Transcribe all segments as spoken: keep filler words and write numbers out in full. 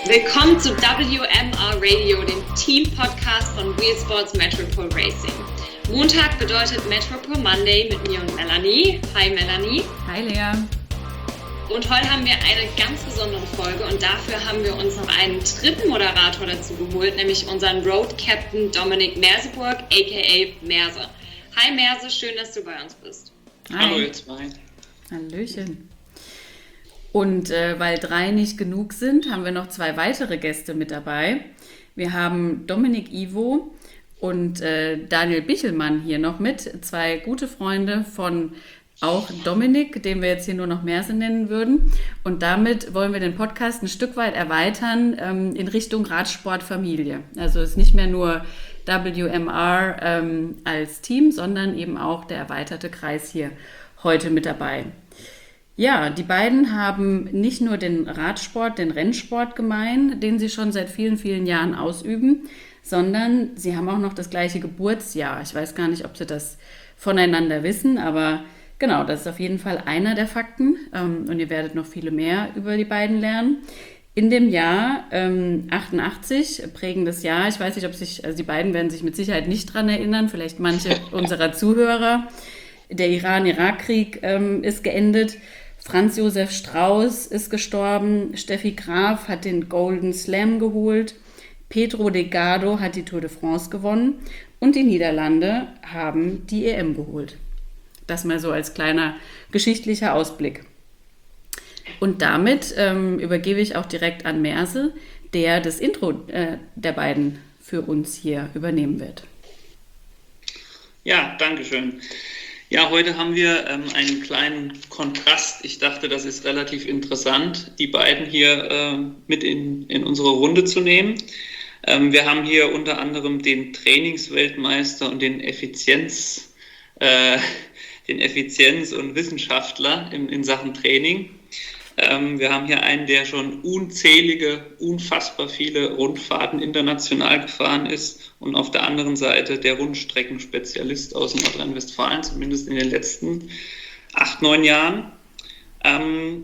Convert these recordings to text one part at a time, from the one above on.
Willkommen zu W M R Radio, dem Team-Podcast von Wheel Sports Metropole Racing. Montag bedeutet Metropole Monday mit mir und Melanie. Hi Melanie. Hi Lea. Und heute haben wir eine ganz besondere Folge und dafür haben wir uns noch einen dritten Moderator dazu geholt, nämlich unseren Road Captain Dominik Merseburg, aka Merse. Hi Merse, schön, dass du bei uns bist. Hi. Hallo ihr zwei. Hallöchen. Und äh, weil drei nicht genug sind, haben wir noch zwei weitere Gäste mit dabei. Wir haben Dominik Ivo und äh, Daniel Bichelmann hier noch mit. Zwei gute Freunde von auch Dominik, den wir jetzt hier nur noch Merse nennen würden. Und damit wollen wir den Podcast ein Stück weit erweitern ähm, in Richtung Radsportfamilie. Also es ist nicht mehr nur W M R ähm, als Team, sondern eben auch der erweiterte Kreis hier heute mit dabei. Ja, die beiden haben nicht nur den Radsport, den Rennsport gemein, den sie schon seit vielen, vielen Jahren ausüben, sondern sie haben auch noch das gleiche Geburtsjahr. Ich weiß gar nicht, ob sie das voneinander wissen, aber genau, das ist auf jeden Fall einer der Fakten und ihr werdet noch viele mehr über die beiden lernen. In dem Jahr ähm, achtundachtzig, prägendes Jahr, ich weiß nicht, ob sich, also die beiden werden sich mit Sicherheit nicht dran erinnern, vielleicht manche unserer Zuhörer. Der Iran-Irak-Krieg ähm, ist geendet. Franz Josef Strauß ist gestorben, Steffi Graf hat den Golden Slam geholt, Pedro Delgado hat die Tour de France gewonnen und die Niederlande haben die E M geholt. Das mal so als kleiner geschichtlicher Ausblick. Und damit ähm, übergebe ich auch direkt an Merse, der das Intro äh, der beiden für uns hier übernehmen wird. Ja, danke schön. Ja, heute haben wir ähm, einen kleinen Kontrast. Ich dachte, das ist relativ interessant, die beiden hier äh, mit in, in unsere Runde zu nehmen. Ähm, wir haben hier unter anderem den Trainingsweltmeister und den Effizienz, äh, den Effizienz- und Wissenschaftler in, in Sachen Training. Ähm, wir haben hier einen, der schon unzählige, unfassbar viele Rundfahrten international gefahren ist und auf der anderen Seite der Rundstreckenspezialist aus Nordrhein-Westfalen, zumindest in den letzten acht, neun Jahren. Ähm,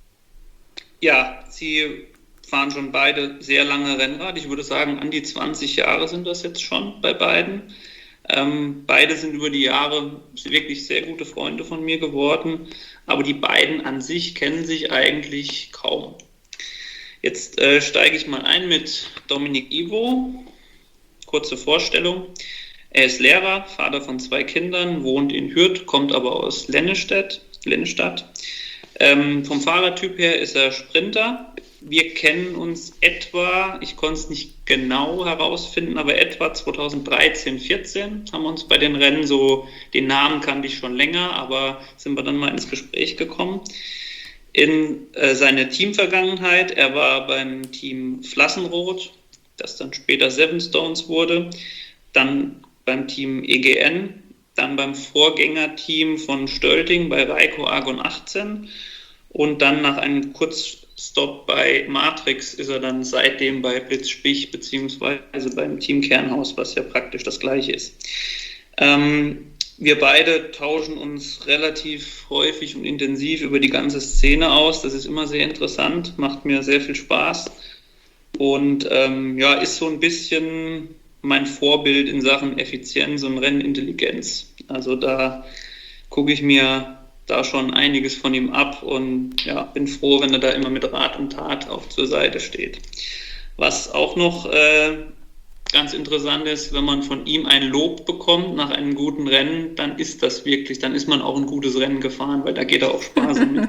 ja, sie fahren schon beide sehr lange Rennrad. Ich würde sagen, an die zwanzig Jahre sind das jetzt schon bei beiden. Ähm, beide sind über die Jahre wirklich sehr gute Freunde von mir geworden, aber die beiden an sich kennen sich eigentlich kaum. Jetzt äh, steige ich mal ein mit Dominik Ivo. Kurze Vorstellung. Er ist Lehrer, Vater von zwei Kindern, wohnt in Hürth, kommt aber aus Lennestadt. Lennestadt. Ähm, vom Fahrertyp her ist er Sprinter. Wir kennen uns etwa, ich konnte es nicht genau herausfinden, aber etwa zweitausenddreizehn, vierzehn haben wir uns bei den Rennen so, den Namen kannte ich schon länger, aber sind wir dann mal ins Gespräch gekommen. In äh, seine Teamvergangenheit, er war beim Team Flassenroth, das dann später Seven Stones wurde, dann beim Team E G N, dann beim Vorgängerteam von Stölting bei Raiko Argon achtzehn und dann nach einem Kurzstopp bei Matrix ist er dann seitdem bei Blitzspich beziehungsweise beim Team Kernhaus, was ja praktisch das gleiche ist. Ähm, wir beide tauschen uns relativ häufig und intensiv über die ganze Szene aus. Das ist immer sehr interessant, macht mir sehr viel Spaß und ähm, ja, ist so ein bisschen mein Vorbild in Sachen Effizienz und Rennintelligenz. Also da gucke ich mir da schon einiges von ihm ab und ja, bin froh, wenn er da immer mit Rat und Tat auch zur Seite steht. Was auch noch äh, ganz interessant ist, wenn man von ihm ein Lob bekommt nach einem guten Rennen, dann ist das wirklich, dann ist man auch ein gutes Rennen gefahren, weil da geht er auch Spaß mit.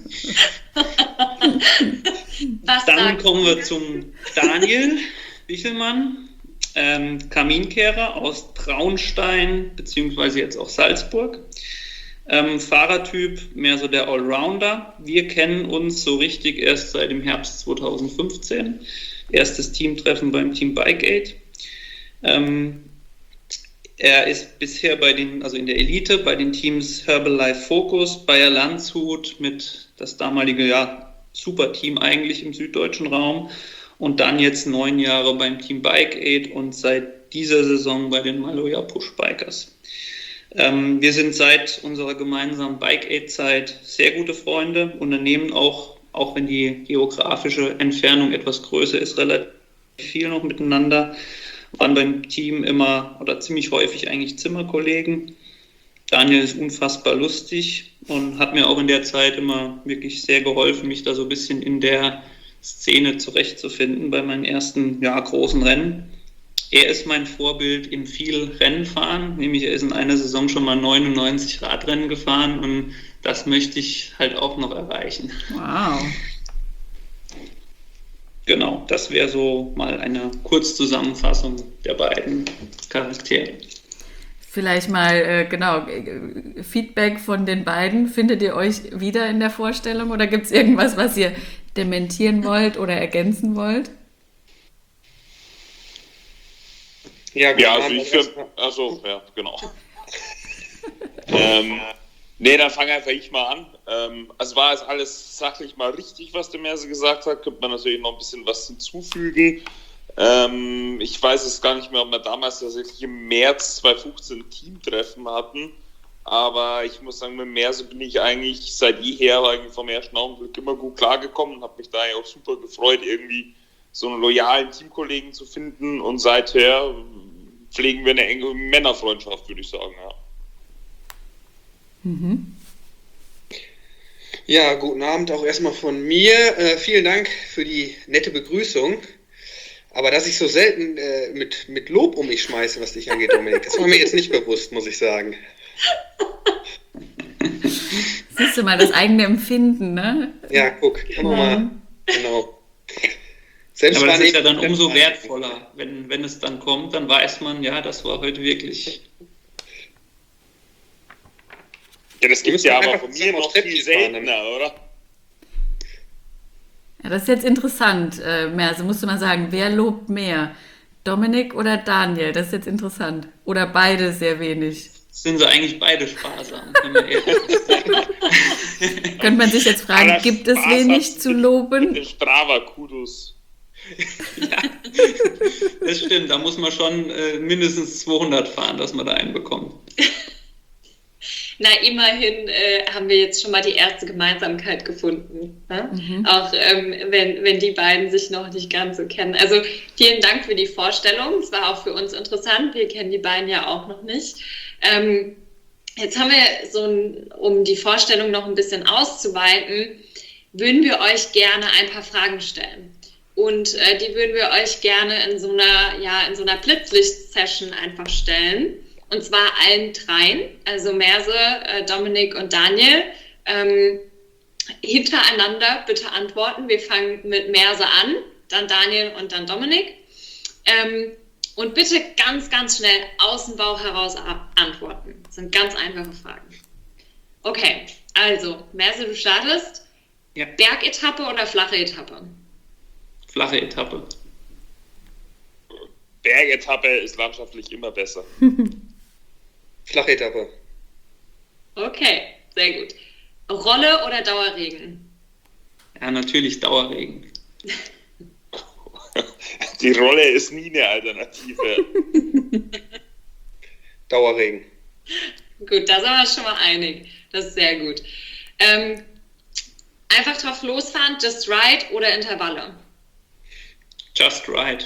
Dann kommen wir zum Daniel Bichelmann, ähm, Kaminkehrer aus Traunstein, beziehungsweise jetzt auch Salzburg. Ähm, Fahrertyp, mehr so der Allrounder. Wir kennen uns so richtig erst seit dem Herbst zweitausendfünfzehn. Erstes Teamtreffen beim Team Bikeaid. Ähm, er ist bisher bei den, also in der Elite bei den Teams Herbalife Focus, Bayer Landshut mit das damalige ja, Superteam eigentlich im süddeutschen Raum und dann jetzt neun Jahre beim Team Bikeaid und seit dieser Saison bei den Maloja Push Bikers. Ähm, wir sind seit unserer gemeinsamen Bikeaid-Zeit sehr gute Freunde, unternehmen auch auch wenn die geografische Entfernung etwas größer ist, relativ viel noch miteinander. Waren beim Team immer oder ziemlich häufig eigentlich Zimmerkollegen. Daniel ist unfassbar lustig und hat mir auch in der Zeit immer wirklich sehr geholfen, mich da so ein bisschen in der Szene zurechtzufinden bei meinen ersten ja, großen Rennen. Er ist mein Vorbild im viel Rennenfahren, nämlich er ist in einer Saison schon mal neunundneunzig Radrennen gefahren und das möchte ich halt auch noch erreichen. Wow. Genau, das wäre so mal eine Kurzzusammenfassung der beiden Charaktere. Vielleicht mal, äh, genau, äh, Feedback von den beiden. Findet ihr euch wieder in der Vorstellung oder gibt es irgendwas, was ihr dementieren wollt oder ergänzen wollt? Ja, ja also ich finde, also, ja, genau. ähm, nee, dann fange einfach ich mal an. Ähm, also war es alles sachlich mal richtig, was der Merse gesagt hat, könnte man natürlich noch ein bisschen was hinzufügen. Ähm, ich weiß es gar nicht mehr, ob wir damals tatsächlich im März zweitausendfünfzehn ein Teamtreffen hatten, aber ich muss sagen, mit Merse bin ich eigentlich seit jeher eigentlich vom ersten Augenblick immer gut klargekommen und habe mich da auch super gefreut, irgendwie so einen loyalen Teamkollegen zu finden und seither pflegen wir eine enge Männerfreundschaft, würde ich sagen, ja. Mhm. Ja, guten Abend auch erstmal von mir. Äh, vielen Dank für die nette Begrüßung. Aber dass ich so selten äh, mit, mit Lob um mich schmeiße, was dich angeht, Dominik, das war mir jetzt nicht bewusst, muss ich sagen. Siehst du mal, das eigene Empfinden, ne? Ja, guck, immer mal, genau. Selbst aber das ist ja dann umso wertvoller, wenn, wenn es dann kommt, dann weiß man, ja, das war heute wirklich... Ja, das gibt ja aber von mir noch viel seltener, oder? Ja, das ist jetzt interessant, äh, Merse, musst du mal sagen, wer lobt mehr? Dominik oder Daniel? Das ist jetzt interessant. Oder beide sehr wenig? Sind sie eigentlich beide sparsam, wenn man ehrlich ist. Könnte man sich jetzt fragen, aber gibt es wenig zu loben? Den Strava-Kudos. Ja, das stimmt, da muss man schon äh, mindestens zweihundert fahren, dass man da einen bekommt. Na, immerhin äh, haben wir jetzt schon mal die erste Gemeinsamkeit gefunden. Ne? Mhm. Auch ähm, wenn, wenn die beiden sich noch nicht ganz so kennen. Also vielen Dank für die Vorstellung. Es war auch für uns interessant. Wir kennen die beiden ja auch noch nicht. Ähm, jetzt haben wir so, ein, um die Vorstellung noch ein bisschen auszuweiten, würden wir euch gerne ein paar Fragen stellen. Und äh, die würden wir euch gerne in so einer, ja, in so einer Blitzlicht-Session einfach stellen. Und zwar allen dreien, also Merse, äh, Dominik und Daniel, ähm, hintereinander bitte antworten. Wir fangen mit Merse an, dann Daniel und dann Dominik. Ähm, und bitte ganz, ganz schnell aus dem Bauch heraus antworten. Das sind ganz einfache Fragen. Okay, also Merse, du startest. Ja. Bergetappe oder flache Etappe? Flache Etappe. Bergetappe ist landschaftlich immer besser. Flache Etappe. Okay, sehr gut. Rolle oder Dauerregen? Ja, natürlich Dauerregen. Die Rolle ist nie eine Alternative. Dauerregen. Gut, da sind wir schon mal einig. Das ist sehr gut. Ähm, einfach drauf losfahren, Just Ride oder Intervalle? Just Ride.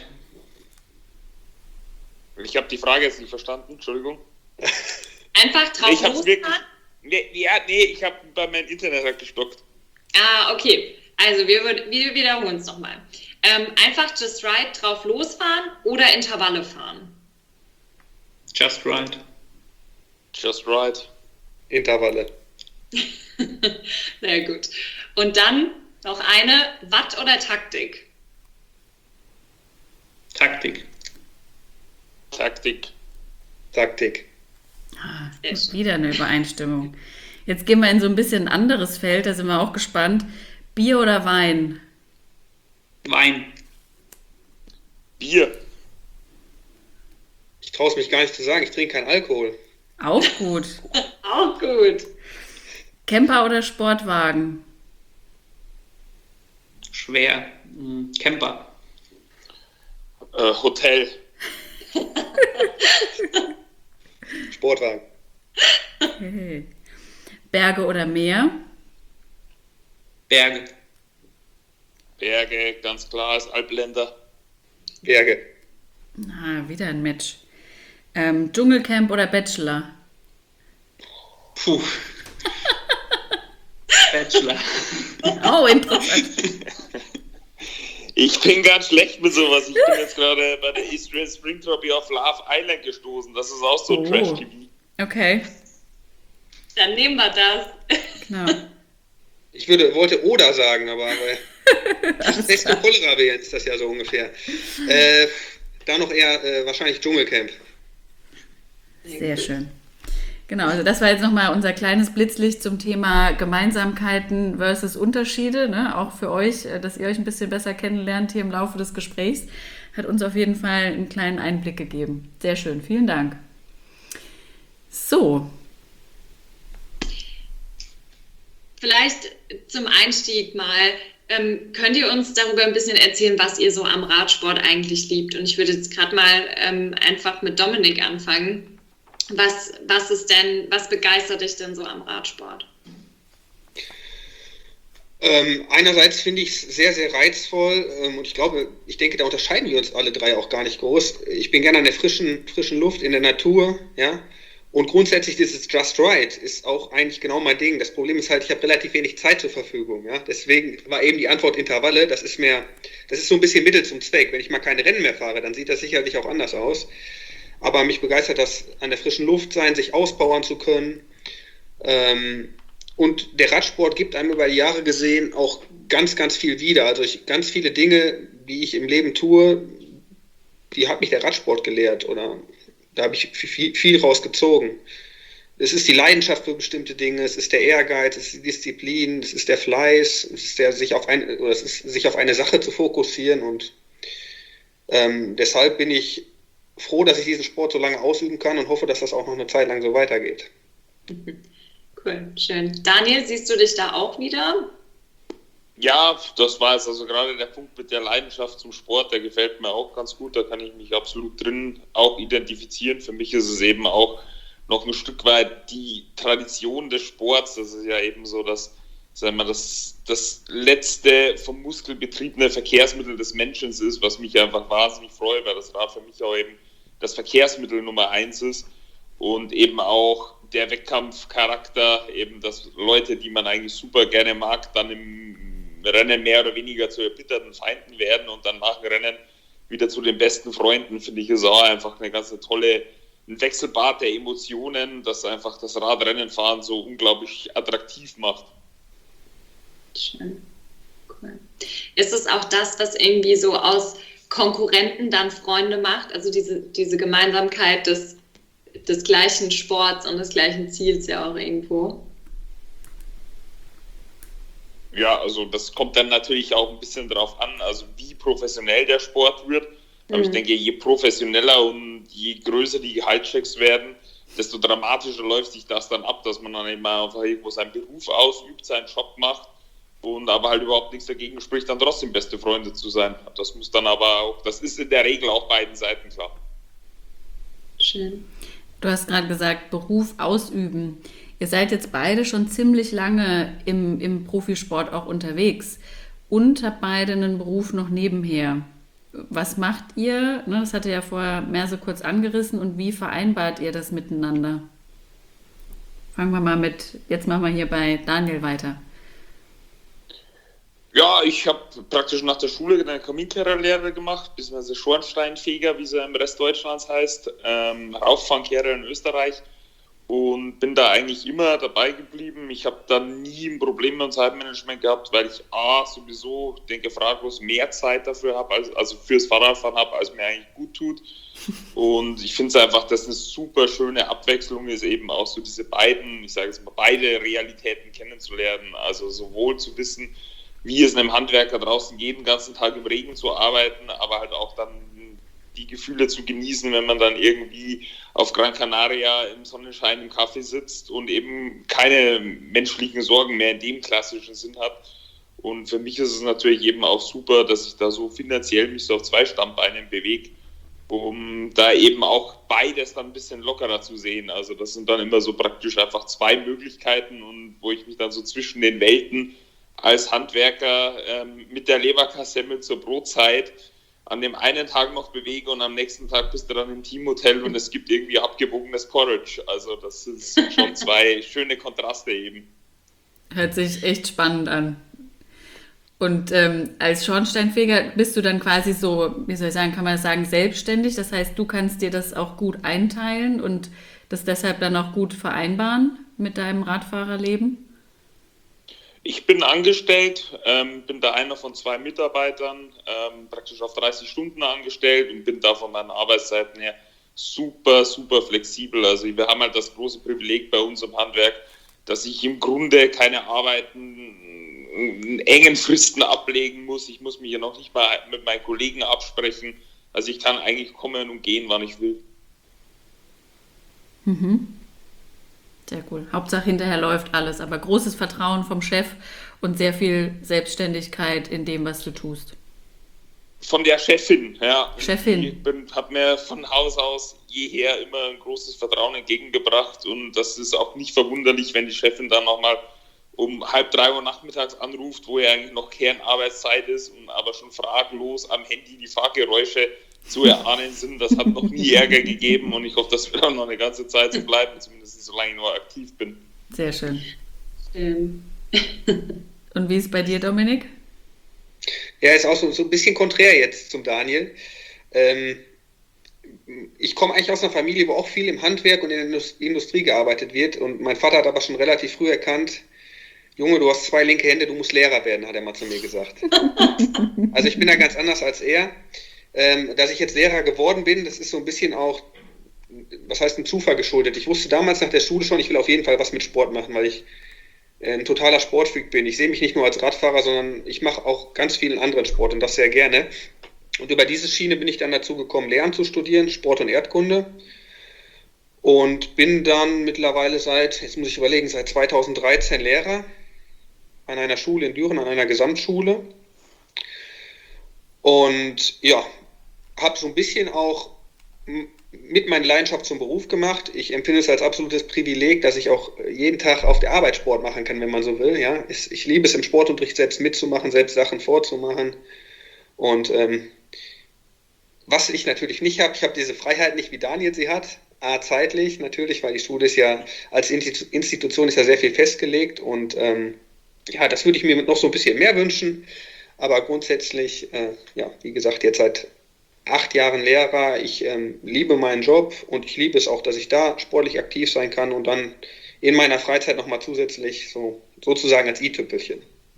Ich habe die Frage jetzt nicht verstanden, Entschuldigung. Einfach drauf ich losfahren? Wirklich, nee, ja, nee, ich habe bei meinem Internet halt gestockt. Ah, okay. Also wir, wir wiederholen es nochmal. Ähm, einfach Just Ride drauf losfahren oder Intervalle fahren? Just Ride. Just Ride. Intervalle. Sehr gut. Und dann noch eine, Watt oder Taktik? Taktik. Taktik. Taktik. Ah, wieder eine Übereinstimmung. Jetzt gehen wir in so ein bisschen ein anderes Feld, da sind wir auch gespannt. Bier oder Wein? Wein. Bier. Ich traue es mich gar nicht zu sagen, ich trinke keinen Alkohol. Auch gut. Auch gut. Camper oder Sportwagen? Schwer. Hm, Camper. Äh, Hotel. Sportwagen. Okay. Berge oder Meer? Berge. Berge, ganz klar, ist Alpländer. Berge. Na, wieder ein Match. Ähm, Dschungelcamp oder Bachelor? Puh. Bachelor. Oh, interessant. Ich bin ganz schlecht mit sowas. Ich bin jetzt gerade bei der Eastern Spring Trophy auf Love Island gestoßen. Das ist auch so Oh. Trash-T V. Okay, Dann nehmen wir das. genau. Ich würde, wollte Oder sagen, aber äh, das beste Cholera wählen ist das ja so ungefähr. Äh, da noch eher äh, wahrscheinlich Dschungelcamp. Sehr schön. Genau, also das war jetzt nochmal unser kleines Blitzlicht zum Thema Gemeinsamkeiten versus Unterschiede, ne? Auch für euch, äh, dass ihr euch ein bisschen besser kennenlernt hier im Laufe des Gesprächs. Hat uns auf jeden Fall einen kleinen Einblick gegeben. Sehr schön, vielen Dank. So, Vielleicht zum Einstieg mal, ähm, könnt ihr uns darüber ein bisschen erzählen, was ihr so am Radsport eigentlich liebt? Und ich würde jetzt gerade mal ähm, einfach mit Dominik anfangen. Was, was ist denn, was begeistert dich denn so am Radsport? Ähm, einerseits finde ich es sehr, sehr reizvoll ähm, und ich glaube, ich denke, da unterscheiden wir uns alle drei auch gar nicht groß. Ich bin gerne an der frischen, frischen Luft, in der Natur, ja. Und grundsätzlich dieses Just Right ist auch eigentlich genau mein Ding. Das Problem ist halt, ich habe relativ wenig Zeit zur Verfügung. Ja? Deswegen war eben die Antwort Intervalle. Das ist mehr, das ist so ein bisschen Mittel zum Zweck. Wenn ich mal keine Rennen mehr fahre, dann sieht das sicherlich auch anders aus. Aber mich begeistert das an der frischen Luft sein, sich auspowern zu können. Ähm, und der Radsport gibt einem über die Jahre gesehen auch ganz, ganz viel wieder. Also ich, ganz viele Dinge, die ich im Leben tue, die hat mich der Radsport gelehrt oder da habe ich viel, viel rausgezogen. Es ist die Leidenschaft für bestimmte Dinge, es ist der Ehrgeiz, es ist die Disziplin, es ist der Fleiß, es ist der sich auf ein, oder es ist sich auf eine Sache zu fokussieren und ähm, deshalb bin ich froh, dass ich diesen Sport so lange ausüben kann und hoffe, dass das auch noch eine Zeit lang so weitergeht. Cool, schön. Daniel, siehst du dich da auch wieder? Ja, das war jetzt also gerade der Punkt mit der Leidenschaft zum Sport, der gefällt mir auch ganz gut, da kann ich mich absolut drin auch identifizieren. Für mich ist es eben auch noch ein Stück weit die Tradition des Sports, das ist ja eben so, dass sagen wir, das, das letzte vom Muskel betriebene Verkehrsmittel des Menschen ist, was mich einfach wahnsinnig freut, weil das Rad für mich auch eben das Verkehrsmittel Nummer eins ist und eben auch der Wettkampfcharakter, eben dass Leute, die man eigentlich super gerne mag, dann im Rennen mehr oder weniger zu erbitterten Feinden werden und dann nach dem Rennen wieder zu den besten Freunden, finde ich, ist auch einfach eine ganz tolle, ein Wechselbad der Emotionen, das einfach das Radrennenfahren so unglaublich attraktiv macht. Schön, cool. Ist es auch das, was irgendwie so aus Konkurrenten dann Freunde macht, also diese, diese Gemeinsamkeit des, des gleichen Sports und des gleichen Ziels ja auch irgendwo? Ja, also das kommt dann natürlich auch ein bisschen drauf an, also wie professionell der Sport wird. Aber mhm. ich denke, je professioneller und je größer die Gehaltschecks werden, desto dramatischer läuft sich das dann ab, dass man dann eben einfach irgendwo seinen Beruf ausübt, seinen Job macht und aber halt überhaupt nichts dagegen spricht, dann trotzdem beste Freunde zu sein. Das muss dann aber auch, das ist in der Regel auch beiden Seiten klar. Schön. Du hast gerade gesagt, Beruf ausüben. Ihr seid jetzt beide schon ziemlich lange im, im Profisport auch unterwegs und habt beide einen Beruf noch nebenher. Was macht ihr? Ne, das hatte ja vorher Merse kurz angerissen. Und wie vereinbart ihr das miteinander? Fangen wir mal mit, jetzt machen wir hier bei Daniel weiter. Ja, ich habe praktisch nach der Schule eine Kaminkehrerlehre gemacht, beziehungsweise Schornsteinfeger, wie es im Rest Deutschlands heißt, ähm, Rauffahrkehrer in Österreich. Und bin da eigentlich immer dabei geblieben. Ich habe da nie ein Problem mit dem Zeitmanagement gehabt, weil ich A, sowieso, denke fraglos, mehr Zeit dafür habe, als, also fürs Fahrradfahren habe, als mir eigentlich gut tut. Und ich finde es einfach, dass eine super schöne Abwechslung ist, eben auch so diese beiden, ich sage jetzt mal, beide Realitäten kennenzulernen. Also sowohl zu wissen, wie es einem Handwerker draußen geht, den ganzen Tag im Regen zu arbeiten, aber halt auch dann die Gefühle zu genießen, wenn man dann irgendwie auf Gran Canaria im Sonnenschein im Kaffee sitzt und eben keine menschlichen Sorgen mehr in dem klassischen Sinn hat. Und für mich ist es natürlich eben auch super, dass ich da so finanziell mich so auf zwei Standbeinen bewege, um da eben auch beides dann ein bisschen lockerer zu sehen. Also das sind dann immer so praktisch einfach zwei Möglichkeiten und wo ich mich dann so zwischen den Welten als Handwerker ähm, mit der Leberkassemmel zur Brotzeit an dem einen Tag noch bewege und am nächsten Tag bist du dann im Teamhotel und es gibt irgendwie abgewogenes Porridge. Also das sind schon zwei schöne Kontraste eben. Hört sich echt spannend an. Und ähm, als Schornsteinfeger bist du dann quasi so, wie soll ich sagen, kann man das sagen, selbstständig? Das heißt, du kannst dir das auch gut einteilen und das deshalb dann auch gut vereinbaren mit deinem Radfahrerleben? Ich bin angestellt, ähm, bin da einer von zwei Mitarbeitern, ähm, praktisch auf dreißig Stunden angestellt und bin da von meinen Arbeitszeiten her super, super flexibel. Also wir haben halt das große Privileg bei uns im Handwerk, dass ich im Grunde keine Arbeiten in engen Fristen ablegen muss. Ich muss mich ja noch nicht mal mit meinen Kollegen absprechen. Also ich kann eigentlich kommen und gehen, wann ich will. Mhm. Sehr cool. Hauptsache hinterher läuft alles, aber großes Vertrauen vom Chef und sehr viel Selbstständigkeit in dem, was du tust. Von der Chefin, ja. Chefin. Ich habe mir von Haus aus jeher immer ein großes Vertrauen entgegengebracht und das ist auch nicht verwunderlich, wenn die Chefin dann nochmal um halb drei Uhr nachmittags anruft, wo ja eigentlich noch Kernarbeitszeit ist und aber schon fraglos am Handy die Fahrgeräusche zu erahnen sind. Das hat noch nie Ärger gegeben und ich hoffe, das wird auch noch eine ganze Zeit so bleiben, zumindest solange ich noch aktiv bin. Sehr schön. Schön. Und wie ist es bei dir, Dominik? Ja, ist auch so, so ein bisschen konträr jetzt zum Daniel. Ähm, ich komme eigentlich aus einer Familie, wo auch viel im Handwerk und in der Industrie gearbeitet wird und mein Vater hat aber schon relativ früh erkannt, Junge, du hast zwei linke Hände, du musst Lehrer werden, hat er mal zu mir gesagt. Also ich bin da ganz anders als er. Ähm, dass ich jetzt Lehrer geworden bin, das ist so ein bisschen auch, was heißt ein Zufall geschuldet. Ich wusste damals nach der Schule schon, ich will auf jeden Fall was mit Sport machen, weil ich äh, ein totaler Sportfreak bin. Ich sehe mich nicht nur als Radfahrer, sondern ich mache auch ganz vielen anderen Sport und das sehr gerne. Und über diese Schiene bin ich dann dazu gekommen, Lehramt zu studieren, Sport- und Erdkunde. Und bin dann mittlerweile seit, jetzt muss ich überlegen, seit zweitausenddreizehn Lehrer an einer Schule in Düren, an einer Gesamtschule. Und ja, habe so ein bisschen auch mit meiner Leidenschaft zum Beruf gemacht. Ich empfinde es als absolutes Privileg, dass ich auch jeden Tag auf der Arbeit Sport machen kann, wenn man so will. Ja, ich liebe es im Sportunterricht selbst mitzumachen, selbst Sachen vorzumachen. Und ähm, was ich natürlich nicht habe, ich habe diese Freiheit nicht, wie Daniel sie hat. A, zeitlich natürlich, weil die Schule ist ja als Institution ist ja sehr viel festgelegt und ähm, ja, das würde ich mir noch so ein bisschen mehr wünschen. Aber grundsätzlich, äh, ja, wie gesagt, jetzt seit acht Jahren Lehrer. Ich ähm, liebe meinen Job und ich liebe es auch, dass ich da sportlich aktiv sein kann und dann in meiner Freizeit nochmal zusätzlich so sozusagen als i-Tüpfelchen.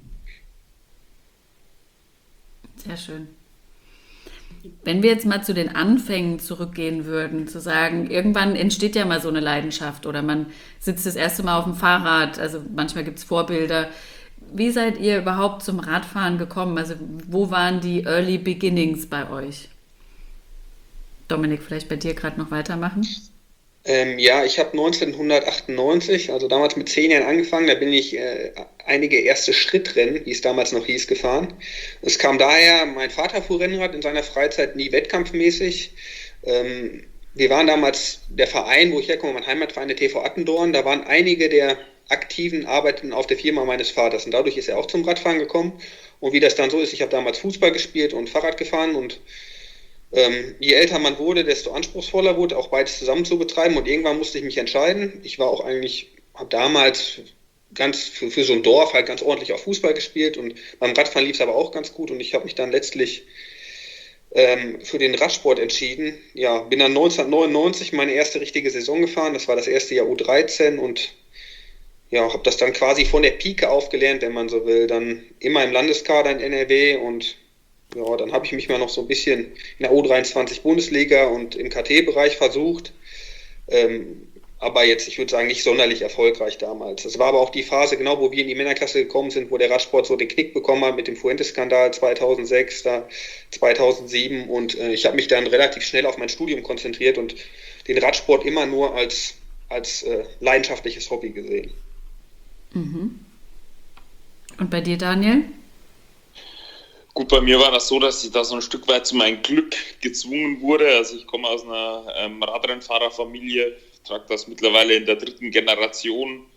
Sehr schön. Wenn wir jetzt mal zu den Anfängen zurückgehen würden, zu sagen, irgendwann entsteht ja mal so eine Leidenschaft oder man sitzt das erste Mal auf dem Fahrrad, also manchmal gibt es Vorbilder. Wie seid ihr überhaupt zum Radfahren gekommen? Also wo waren die Early Beginnings bei euch? Dominik, vielleicht bei dir gerade noch weitermachen? Ähm, ja, ich habe neunzehnhundertachtundneunzig, also damals mit zehn Jahren angefangen, da bin ich äh, einige erste Schrittrennen, wie es damals noch hieß, gefahren. Es kam daher, mein Vater fuhr Rennrad in seiner Freizeit, nie wettkampfmäßig. Ähm, wir waren damals der Verein, wo ich herkomme, mein Heimatverein, der T V Attendorn, da waren einige der Aktiven arbeiteten auf der Firma meines Vaters und dadurch ist er auch zum Radfahren gekommen. Und wie das dann so ist, ich habe damals Fußball gespielt und Fahrrad gefahren und ähm, je älter man wurde, desto anspruchsvoller wurde, auch beides zusammen zu betreiben und irgendwann musste ich mich entscheiden. Ich war auch eigentlich, habe damals ganz für, für so ein Dorf halt ganz ordentlich auf Fußball gespielt und beim Radfahren lief es aber auch ganz gut und ich habe mich dann letztlich ähm, für den Radsport entschieden. Ja, bin dann neunzehnhundertneunundneunzig meine erste richtige Saison gefahren, das war das erste Jahr U dreizehn und ja, habe das dann quasi von der Pike aufgelernt, wenn man so will, dann immer im Landeskader in N R W und ja, dann habe ich mich mal noch so ein bisschen in der U dreiundzwanzig Bundesliga und im K T-Bereich versucht, ähm, aber jetzt, ich würde sagen, nicht sonderlich erfolgreich damals. Das war aber auch die Phase, genau wo wir in die Männerklasse gekommen sind, wo der Radsport so den Knick bekommen hat mit dem Fuentes-Skandal zweitausendsechs, da zweitausendsieben und äh, ich habe mich dann relativ schnell auf mein Studium konzentriert und den Radsport immer nur als, als äh, leidenschaftliches Hobby gesehen. Mhm. Und bei dir, Daniel? Gut, bei mir war das so, dass ich da so ein Stück weit zu meinem Glück gezwungen wurde. Also ich komme aus einer ähm, Radrennfahrerfamilie, trage das mittlerweile in der dritten Generation.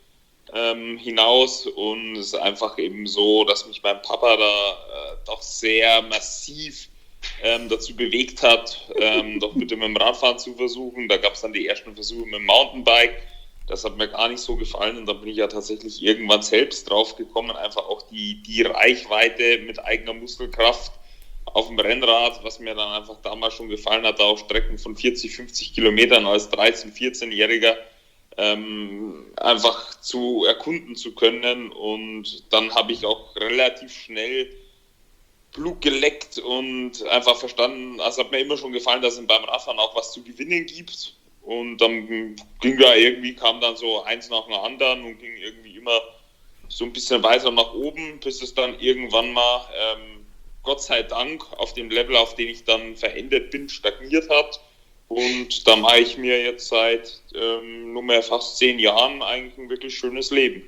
ähm, hinaus. Und es ist einfach eben so, dass mich mein Papa da äh, doch sehr massiv ähm, dazu bewegt hat, ähm, doch bitte mit dem Radfahren zu versuchen. Da gab es dann die ersten Versuche mit dem Mountainbike. Das hat mir gar nicht so gefallen und da bin ich ja tatsächlich irgendwann selbst drauf gekommen, einfach auch die, die Reichweite mit eigener Muskelkraft auf dem Rennrad, was mir dann einfach damals schon gefallen hat, auf Strecken von vierzig, fünfzig Kilometern als dreizehn-, vierzehnjähriger ähm, einfach zu erkunden zu können. Und dann habe ich auch relativ schnell Blut geleckt und einfach verstanden, also hat mir immer schon gefallen, dass es beim Radfahren auch was zu gewinnen gibt. Und dann ging da irgendwie, kam dann so eins nach dem anderen und ging irgendwie immer so ein bisschen weiter nach oben, bis es dann irgendwann mal, ähm, Gott sei Dank, auf dem Level, auf dem ich dann verendet bin, stagniert hat. Und da mache ich mir jetzt seit ähm, nunmehr fast zehn Jahren eigentlich ein wirklich schönes Leben.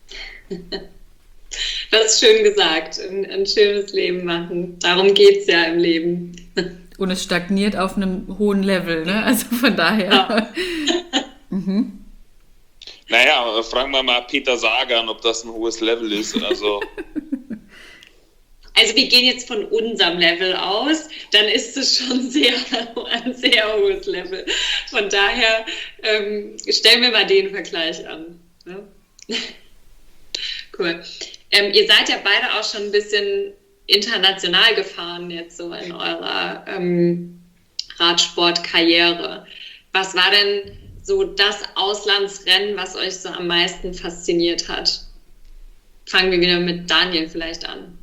Das ist schön gesagt, ein, ein schönes Leben machen. Darum geht es ja im Leben. Und es stagniert auf einem hohen Level, ne? Also von daher. Ja. mhm. Naja, fragen wir mal Peter Sagan, ob das ein hohes Level ist. Also, also wir gehen jetzt von unserem Level aus, dann ist es schon sehr, ein sehr hohes Level. Von daher ähm, stellen wir mal den Vergleich an. Ne? Cool. Ähm, ihr seid ja beide auch schon ein bisschen international gefahren jetzt so in eurer ähm, Radsportkarriere. Was war denn so das Auslandsrennen, was euch so am meisten fasziniert hat? Fangen wir wieder mit Daniel vielleicht an.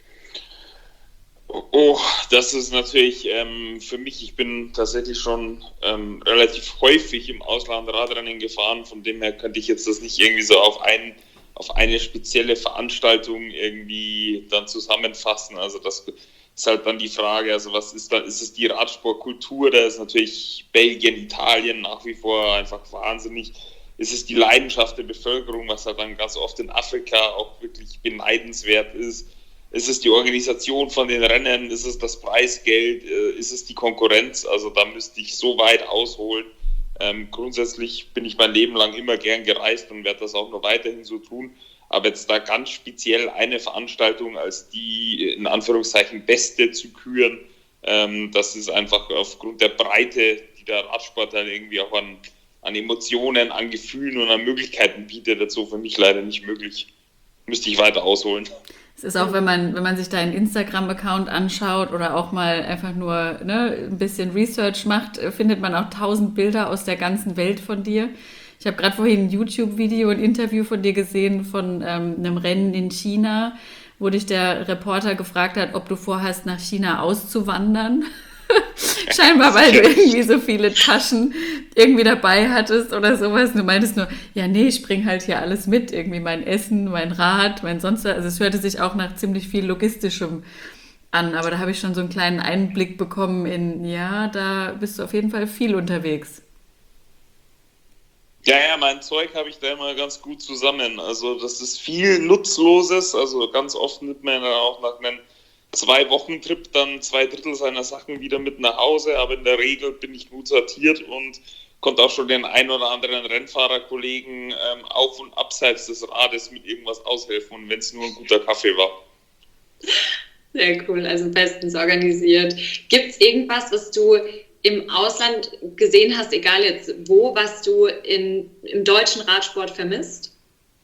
Oh, das ist natürlich ähm, für mich, ich bin tatsächlich schon ähm, relativ häufig im Ausland Radrennen gefahren, von dem her könnte ich jetzt das nicht irgendwie so auf einen auf eine spezielle Veranstaltung irgendwie dann zusammenfassen. Also das ist halt dann die Frage, also was ist da, ist es die Radsportkultur, da ist natürlich Belgien, Italien nach wie vor einfach wahnsinnig. Ist es die Leidenschaft der Bevölkerung, was halt dann ganz oft in Afrika auch wirklich beneidenswert ist. Ist es die Organisation von den Rennen, ist es das Preisgeld, ist es die Konkurrenz, also da müsste ich so weit ausholen. Ähm, grundsätzlich bin ich mein Leben lang immer gern gereist und werde das auch noch weiterhin so tun. Aber jetzt da ganz speziell eine Veranstaltung als die in Anführungszeichen beste zu küren, ähm, das ist einfach aufgrund der Breite, die der Radsport halt irgendwie auch an, an Emotionen, an Gefühlen und an Möglichkeiten bietet, dazu für mich leider nicht möglich. Müsste ich weiter ausholen. Es ist auch, wenn man, wenn man sich deinen Instagram-Account anschaut oder auch mal einfach nur ne, ein bisschen Research macht, findet man auch tausend Bilder aus der ganzen Welt von dir. Ich habe gerade vorhin ein YouTube-Video, ein Interview von dir gesehen von ähm, einem Rennen in China, wo dich der Reporter gefragt hat, ob du vorhast, nach China auszuwandern. Scheinbar, weil du irgendwie so viele Taschen irgendwie dabei hattest oder sowas. Und du meintest nur, ja nee, ich bringe halt hier alles mit. Irgendwie mein Essen, mein Rad, mein sonst was. Also es hörte sich auch nach ziemlich viel Logistischem an. Aber da habe ich schon so einen kleinen Einblick bekommen in, ja, da bist du auf jeden Fall viel unterwegs. Ja, ja, mein Zeug habe ich da immer ganz gut zusammen. Also das ist viel Nutzloses. Also ganz oft nimmt man dann auch nach einem Zwei-Wochen-Trip dann zwei Drittel seiner Sachen wieder mit nach Hause, aber in der Regel bin ich gut sortiert und konnte auch schon den ein oder anderen Rennfahrerkollegen ähm, auf und abseits des Rades mit irgendwas aushelfen und wenn es nur ein guter Kaffee war. Sehr cool, also bestens organisiert. Gibt es irgendwas, was du im Ausland gesehen hast, egal jetzt wo, was du in, im deutschen Radsport vermisst?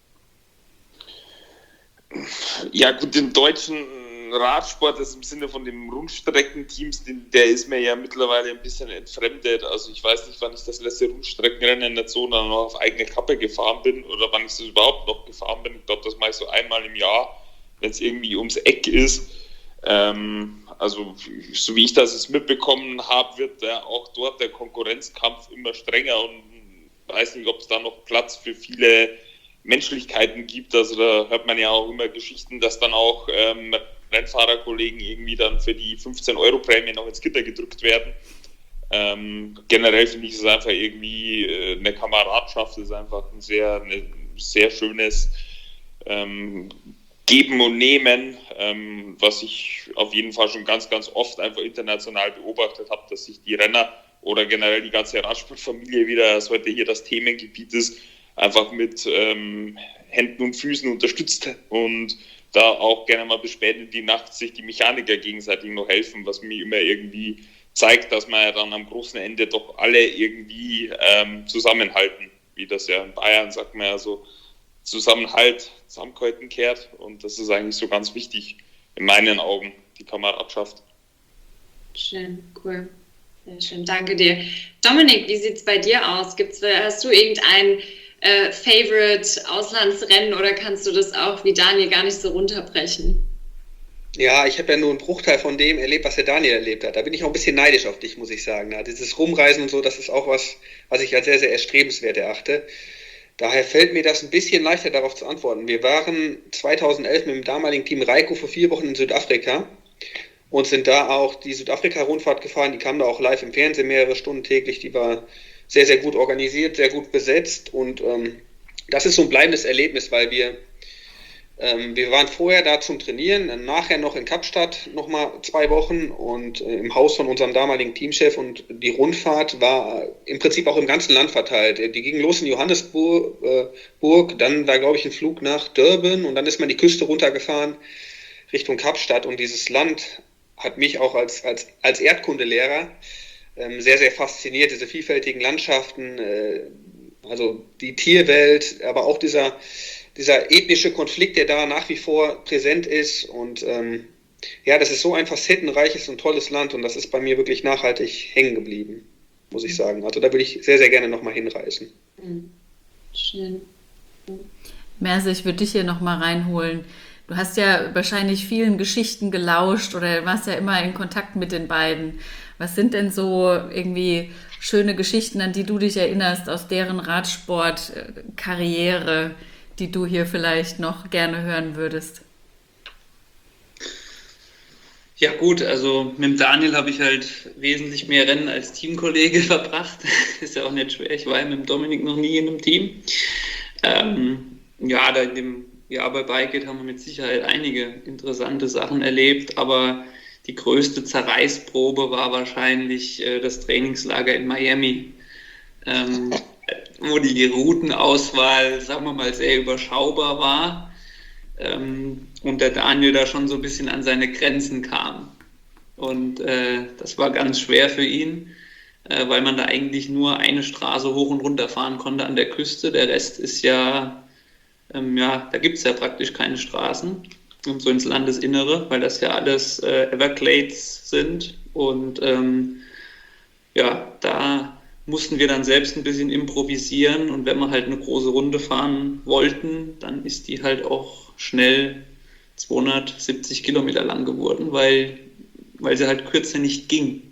Ja gut, im deutschen Radsport ist im Sinne von den Rundstreckenteams, der ist mir ja mittlerweile ein bisschen entfremdet. Also ich weiß nicht, wann ich das letzte Rundstreckenrennen nicht so dann noch auf eigene Kappe gefahren bin oder wann ich das überhaupt noch gefahren bin. Ich glaube, das mache ich so einmal im Jahr, wenn es irgendwie ums Eck ist. Ähm, also so wie ich das jetzt mitbekommen habe, wird ja auch dort der Konkurrenzkampf immer strenger und weiß nicht, ob es da noch Platz für viele Menschlichkeiten gibt. Also da hört man ja auch immer Geschichten, dass dann auch ähm, Rennfahrerkollegen irgendwie dann für die fünfzehn Euro Prämie noch ins Gitter gedrückt werden. Ähm, generell finde ich es einfach irgendwie äh, eine Kameradschaft, ist einfach ein sehr, eine, sehr schönes ähm, Geben und Nehmen, ähm, was ich auf jeden Fall schon ganz, ganz oft einfach international beobachtet habe, dass sich die Renner oder generell die ganze Radsportfamilie wieder, als heute hier das Themengebiet ist, einfach mit ähm, Händen und Füßen unterstützt und da auch gerne mal bis spät in die Nacht sich die Mechaniker gegenseitig noch helfen, was mir immer irgendwie zeigt, dass man ja dann am großen Ende doch alle irgendwie ähm, zusammenhalten, wie das ja in Bayern sagt man ja so, Zusammenhalt, zusammengehalten kehrt und das ist eigentlich so ganz wichtig in meinen Augen, die Kameradschaft. Schön, cool. Sehr schön, danke dir. Dominik, wie sieht es bei dir aus? Gibt's, hast du irgendein äh, Favorite Auslandsrennen oder kannst du das auch wie Daniel gar nicht so runterbrechen? Ja, ich habe ja nur einen Bruchteil von dem erlebt, was der Daniel erlebt hat. Da bin ich auch ein bisschen neidisch auf dich, muss ich sagen. Ja, dieses Rumreisen und so, das ist auch was, was ich als sehr, sehr erstrebenswert erachte. Daher fällt mir das ein bisschen leichter, darauf zu antworten. Wir waren zweitausendelf mit dem damaligen Team Raiko für vier Wochen in Südafrika und sind da auch die Südafrika-Rundfahrt gefahren. Die kam da auch live im Fernsehen mehrere Stunden täglich. Die war sehr, sehr gut organisiert, sehr gut besetzt und ähm, das ist so ein bleibendes Erlebnis, weil wir ähm, wir waren vorher da zum Trainieren, nachher noch in Kapstadt nochmal zwei Wochen und äh, im Haus von unserem damaligen Teamchef und die Rundfahrt war im Prinzip auch im ganzen Land verteilt. Die ging los in Johannesburg, äh, Burg, dann war, glaube ich, ein Flug nach Durban und dann ist man die Küste runtergefahren Richtung Kapstadt und dieses Land hat mich auch als, als, als Erdkundelehrer ähm, sehr, sehr fasziniert, diese vielfältigen Landschaften, äh, also die Tierwelt, aber auch dieser, dieser ethnische Konflikt, der da nach wie vor präsent ist und ähm, ja, das ist so ein facettenreiches und tolles Land und das ist bei mir wirklich nachhaltig hängen geblieben, muss ich sagen. Also da würde ich sehr, sehr gerne nochmal hinreisen. Schön. Merse, ich würde dich hier nochmal reinholen. Du hast ja wahrscheinlich vielen Geschichten gelauscht oder warst ja immer in Kontakt mit den beiden. Was sind denn so irgendwie schöne Geschichten, an die du dich erinnerst aus deren Radsportkarriere, die du hier vielleicht noch gerne hören würdest? Ja gut, also mit dem Daniel habe ich halt wesentlich mehr Rennen als Teamkollege verbracht. Ist ja auch nicht schwer, ich war ja mit dem Dominik noch nie in einem Team. Ähm, ja, da in dem Jahr bei Bikeit haben wir mit Sicherheit einige interessante Sachen erlebt, aber die größte Zerreißprobe war wahrscheinlich äh, das Trainingslager in Miami, ähm, wo die Routenauswahl, sagen wir mal, sehr überschaubar war ähm, und der Daniel da schon so ein bisschen an seine Grenzen kam. Und äh, das war ganz schwer für ihn, äh, weil man da eigentlich nur eine Straße hoch und runter fahren konnte an der Küste. Der Rest ist ja, ähm, ja, da gibt es ja praktisch keine Straßen. Und so ins Landesinnere, weil das ja alles äh, Everglades sind. Und ähm, ja, da mussten wir dann selbst ein bisschen improvisieren. Und wenn wir halt eine große Runde fahren wollten, dann ist die halt auch schnell zweihundertsiebzig Kilometer lang geworden, weil, weil sie halt kürzer nicht ging.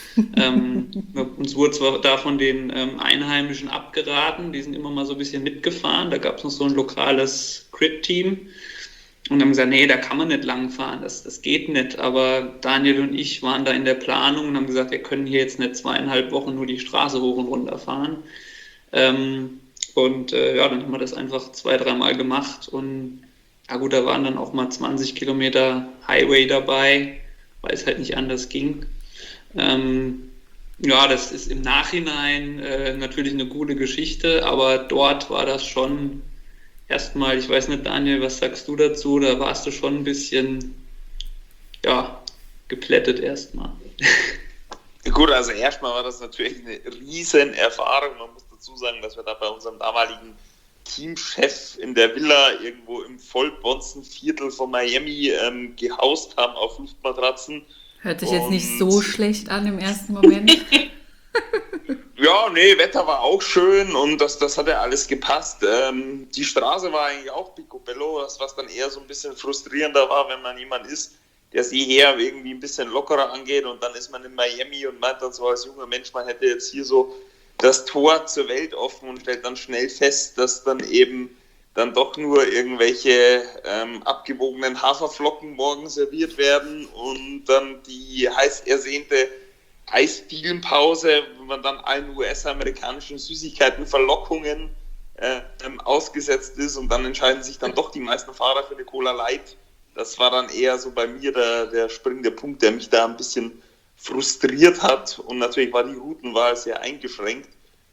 ähm, uns wurde zwar da von den ähm, Einheimischen abgeraten, die sind immer mal so ein bisschen mitgefahren. Da gab es noch so ein lokales Crit-Team. Und haben gesagt, nee, da kann man nicht lang fahren, das, das geht nicht. Aber Daniel und ich waren da in der Planung und haben gesagt, wir können hier jetzt nicht zweieinhalb Wochen nur die Straße hoch und runter fahren. Ähm, und äh, ja, dann haben wir das einfach zwei, dreimal gemacht. Und ja gut, da waren dann auch mal zwanzig Kilometer Highway dabei, weil es halt nicht anders ging. Ähm, ja, das ist im Nachhinein äh, natürlich eine gute Geschichte, aber dort war das schon erstmal, ich weiß nicht, Daniel, was sagst du dazu? Da warst du schon ein bisschen, ja, geplättet erstmal. Gut, also erstmal war das natürlich eine riesen Erfahrung. Man muss dazu sagen, dass wir da bei unserem damaligen Teamchef in der Villa irgendwo im Vollbonzenviertel von Miami ähm, gehaust haben auf Luftmatratzen. Hört sich jetzt nicht so schlecht an im ersten Moment. Ja, nee, Wetter war auch schön und das, das hat ja alles gepasst. Ähm, die Straße war eigentlich auch picobello, das, was dann eher so ein bisschen frustrierender war, wenn man jemand ist, der sie her irgendwie ein bisschen lockerer angeht und dann ist man in Miami und meint dann so als junger Mensch, man hätte jetzt hier so das Tor zur Welt offen und stellt dann schnell fest, dass dann eben dann doch nur irgendwelche ähm, abgewogenen Haferflocken morgen serviert werden und dann die heiß ersehnte Eisdielenpause, wo man dann allen U S-amerikanischen Süßigkeiten-Verlockungen äh, ähm, ausgesetzt ist und dann entscheiden sich dann doch die meisten Fahrer für eine Cola Light. Das war dann eher so bei mir der, der springende Punkt, der mich da ein bisschen frustriert hat und natürlich war die Routenwahl sehr eingeschränkt.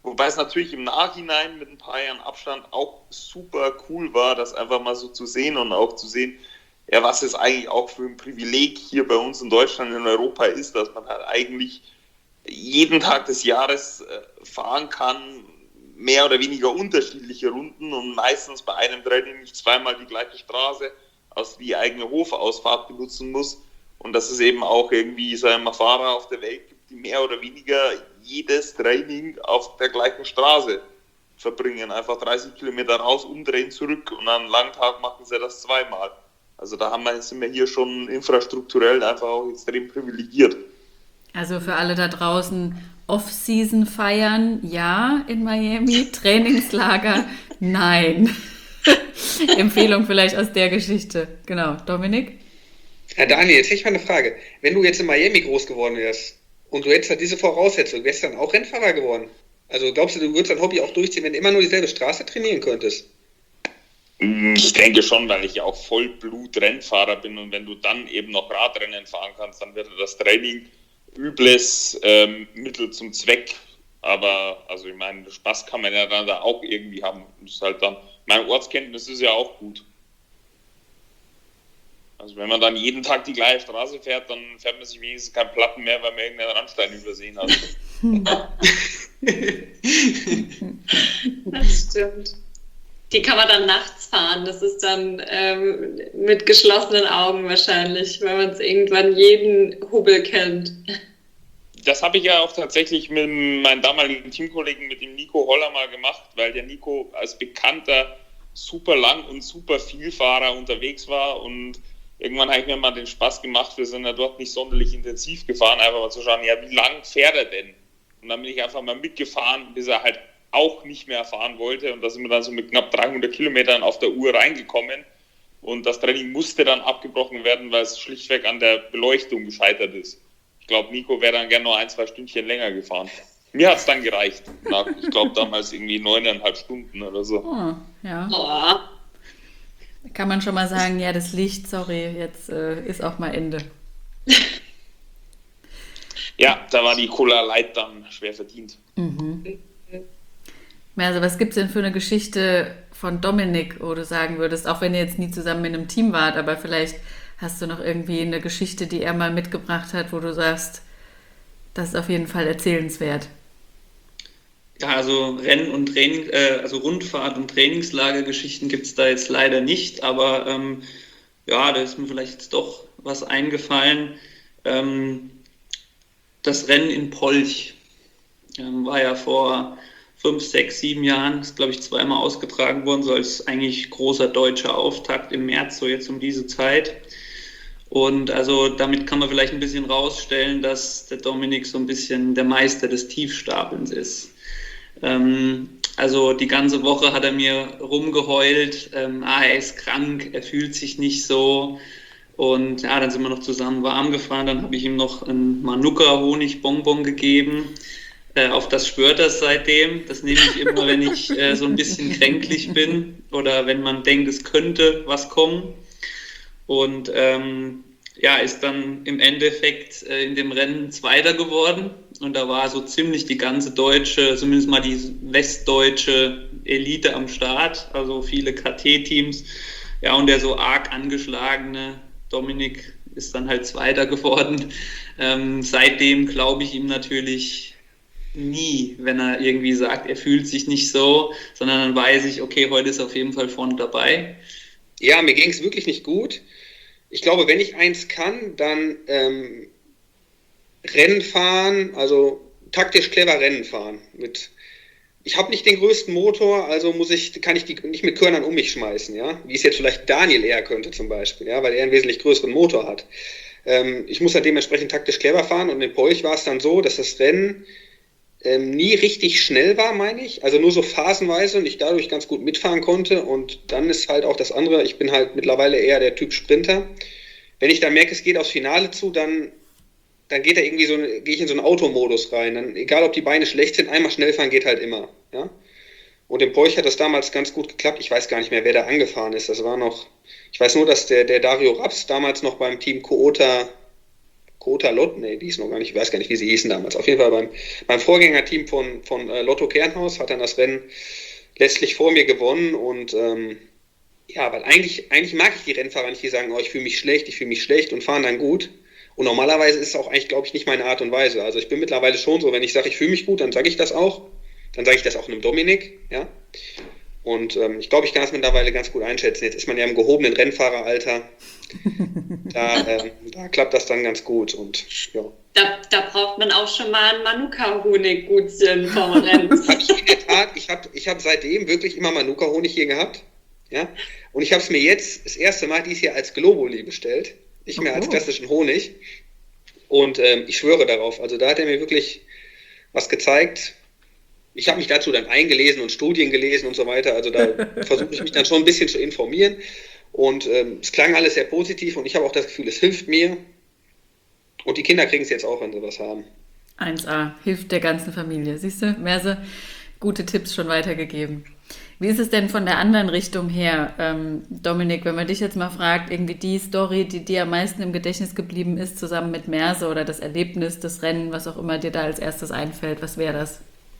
Wobei es natürlich im Nachhinein mit ein paar Jahren Abstand auch super cool war, das einfach mal so zu sehen und auch zu sehen, ja, was es eigentlich auch für ein Privileg hier bei uns in Deutschland, in Europa ist, dass man halt eigentlich jeden Tag des Jahres äh, fahren kann, mehr oder weniger unterschiedliche Runden und meistens bei einem Training nicht zweimal die gleiche Straße aus die eigene Hofausfahrt benutzen muss und dass es eben auch irgendwie, sagen wir mal, Fahrer auf der Welt gibt, die mehr oder weniger jedes Training auf der gleichen Straße verbringen, einfach dreißig Kilometer raus, umdrehen, zurück und an einem langen Tag machen sie das zweimal. Also da haben wir, sind wir hier schon infrastrukturell einfach auch extrem privilegiert. Also für alle da draußen, Off-Season feiern, ja, in Miami, Trainingslager, nein. Empfehlung vielleicht aus der Geschichte. Genau, Dominik? Herr Daniel, jetzt hätte ich mal eine Frage. Wenn du jetzt in Miami groß geworden wärst und du hättest halt diese Voraussetzung, wärst du dann auch Rennfahrer geworden? Also glaubst du, du würdest dein Hobby auch durchziehen, wenn du immer nur dieselbe Straße trainieren könntest? Ich denke schon, weil ich ja auch Vollblut-Rennfahrer bin und wenn du dann eben noch Radrennen fahren kannst, dann wird das Training übles ähm, Mittel zum Zweck. Aber, also ich meine, Spaß kann man ja dann da auch irgendwie haben. Das ist halt dann, meine Ortskenntnis ist ja auch gut. Also wenn man dann jeden Tag die gleiche Straße fährt, dann fährt man sich wenigstens keinen Platten mehr, weil man irgendeinen Randstein übersehen hat. Das stimmt. Die kann man dann nachts fahren. Das ist dann ähm, mit geschlossenen Augen wahrscheinlich, weil man es irgendwann jeden Hubbel kennt. Das habe ich ja auch tatsächlich mit meinem damaligen Teamkollegen, mit dem Nico Holler mal gemacht, weil der Nico als bekannter super lang und super Vielfahrer unterwegs war und irgendwann habe ich mir mal den Spaß gemacht, wir sind ja dort nicht sonderlich intensiv gefahren, einfach mal zu schauen, ja, wie lang fährt er denn? Und dann bin ich einfach mal mitgefahren, bis er halt auch nicht mehr fahren wollte und da sind wir dann so mit knapp dreihundert Kilometern auf der Uhr reingekommen und das Training musste dann abgebrochen werden, weil es schlichtweg an der Beleuchtung gescheitert ist. Ich glaube, Nico wäre dann gerne noch ein, zwei Stündchen länger gefahren. Mir hat es dann gereicht. Nach, ich glaube, damals irgendwie neuneinhalb Stunden oder so. Oh, ja. Oh. Kann man schon mal sagen, ja, das Licht, sorry, jetzt äh, ist auch mal Ende. Ja, da war die Cola Light dann schwer verdient. Mhm. Also was gibt es denn für eine Geschichte von Dominik, wo du sagen würdest, auch wenn ihr jetzt nie zusammen in einem Team wart, aber vielleicht hast du noch irgendwie eine Geschichte, die er mal mitgebracht hat, wo du sagst, das ist auf jeden Fall erzählenswert. Ja, also Renn- und Training, äh, also Rundfahrt- und Trainingslagergeschichten gibt es da jetzt leider nicht, aber ähm, ja, da ist mir vielleicht jetzt doch was eingefallen. Ähm, das Rennen in Polch ähm, war ja vor fünf, sechs, sieben Jahren, ist glaube ich zweimal ausgetragen worden, so als eigentlich großer deutscher Auftakt im März, so jetzt um diese Zeit. Und also damit kann man vielleicht ein bisschen rausstellen, dass der Dominik so ein bisschen der Meister des Tiefstapelns ist. Ähm, also die ganze Woche hat er mir rumgeheult, ähm, ah, er ist krank, er fühlt sich nicht so. Und ja, dann sind wir noch zusammen warm gefahren, dann habe ich ihm noch ein Manuka-Honigbonbon gegeben. Äh, auf das schwört er seitdem. Das nehme ich immer, wenn ich äh, so ein bisschen kränklich bin oder wenn man denkt, es könnte was kommen. Und ähm, ja, ist dann im Endeffekt äh, in dem Rennen Zweiter geworden. Und da war so ziemlich die ganze deutsche, zumindest mal die westdeutsche Elite am Start, also viele K T-Teams. Ja, und der so arg angeschlagene Dominik ist dann halt Zweiter geworden. Ähm, seitdem glaube ich ihm natürlich nie, wenn er irgendwie sagt, er fühlt sich nicht so, sondern dann weiß ich, okay, heute ist er auf jeden Fall vorne dabei. Ja, mir ging es wirklich nicht gut. Ich glaube, wenn ich eins kann, dann ähm, Rennen fahren, also taktisch clever Rennen fahren. Mit, ich habe nicht den größten Motor, also muss ich, kann ich die nicht mit Körnern um mich schmeißen, ja, wie es jetzt vielleicht Daniel eher könnte zum Beispiel, ja, weil er einen wesentlich größeren Motor hat. Ähm, ich muss dann dementsprechend taktisch clever fahren und in Polch war es dann so, dass das Rennen ähm, nie richtig schnell war, meine ich, also nur so phasenweise und ich dadurch ganz gut mitfahren konnte und dann ist halt auch das andere, ich bin halt mittlerweile eher der Typ Sprinter. Wenn ich dann merke, es geht aufs Finale zu, dann dann geht er irgendwie so, gehe ich in so einen Automodus rein. Dann, egal ob die Beine schlecht sind, einmal schnell fahren geht halt immer. Ja? Und in Polch hat das damals ganz gut geklappt. Ich weiß gar nicht mehr, wer da angefahren ist. Das war noch, ich weiß nur, dass der, der Dario Raps damals noch beim Team Coota, Kota Lott, nee, die ist noch gar nicht, ich weiß gar nicht, wie sie hießen damals. Auf jeden Fall beim, beim Vorgängerteam von, von äh, Lotto Kernhaus hat dann das Rennen letztlich vor mir gewonnen und ähm, ja, weil eigentlich, eigentlich mag ich die Rennfahrer nicht, die sagen, oh, ich fühle mich schlecht, ich fühle mich schlecht und fahren dann gut. Und normalerweise ist es auch eigentlich, glaube ich, nicht meine Art und Weise. Also ich bin mittlerweile schon so, wenn ich sage, ich fühle mich gut, dann sage ich das auch. Dann sage ich das auch einem Dominik, ja. Und ähm, ich glaube, ich kann das mittlerweile ganz gut einschätzen. Jetzt ist man ja im gehobenen Rennfahreralter. Da, ähm, da klappt das dann ganz gut. Und, ja. da, da braucht man auch schon mal ein Manuka-Honig-Gutchen vom Rennen. Hab ich in der Tat, ich habe ich hab seitdem wirklich immer Manuka-Honig hier gehabt. Ja? Und ich habe es mir jetzt das erste Mal dieses Jahr als Globuli bestellt. Nicht mehr als klassischen Honig. Und ähm, ich schwöre darauf, also da hat er mir wirklich was gezeigt. Ich habe mich dazu dann eingelesen und Studien gelesen und so weiter. Also da versuche ich mich dann schon ein bisschen zu informieren. Und ähm, es klang alles sehr positiv und ich habe auch das Gefühl, es hilft mir. Und die Kinder kriegen es jetzt auch, wenn sie was haben. eins a, hilft der ganzen Familie. Siehst du, Merse, gute Tipps schon weitergegeben. Wie ist es denn von der anderen Richtung her, ähm, Dominik, wenn man dich jetzt mal fragt, irgendwie die Story, die dir am meisten im Gedächtnis geblieben ist, zusammen mit Merse oder das Erlebnis, das Rennen, was auch immer dir da als erstes einfällt, was wäre das?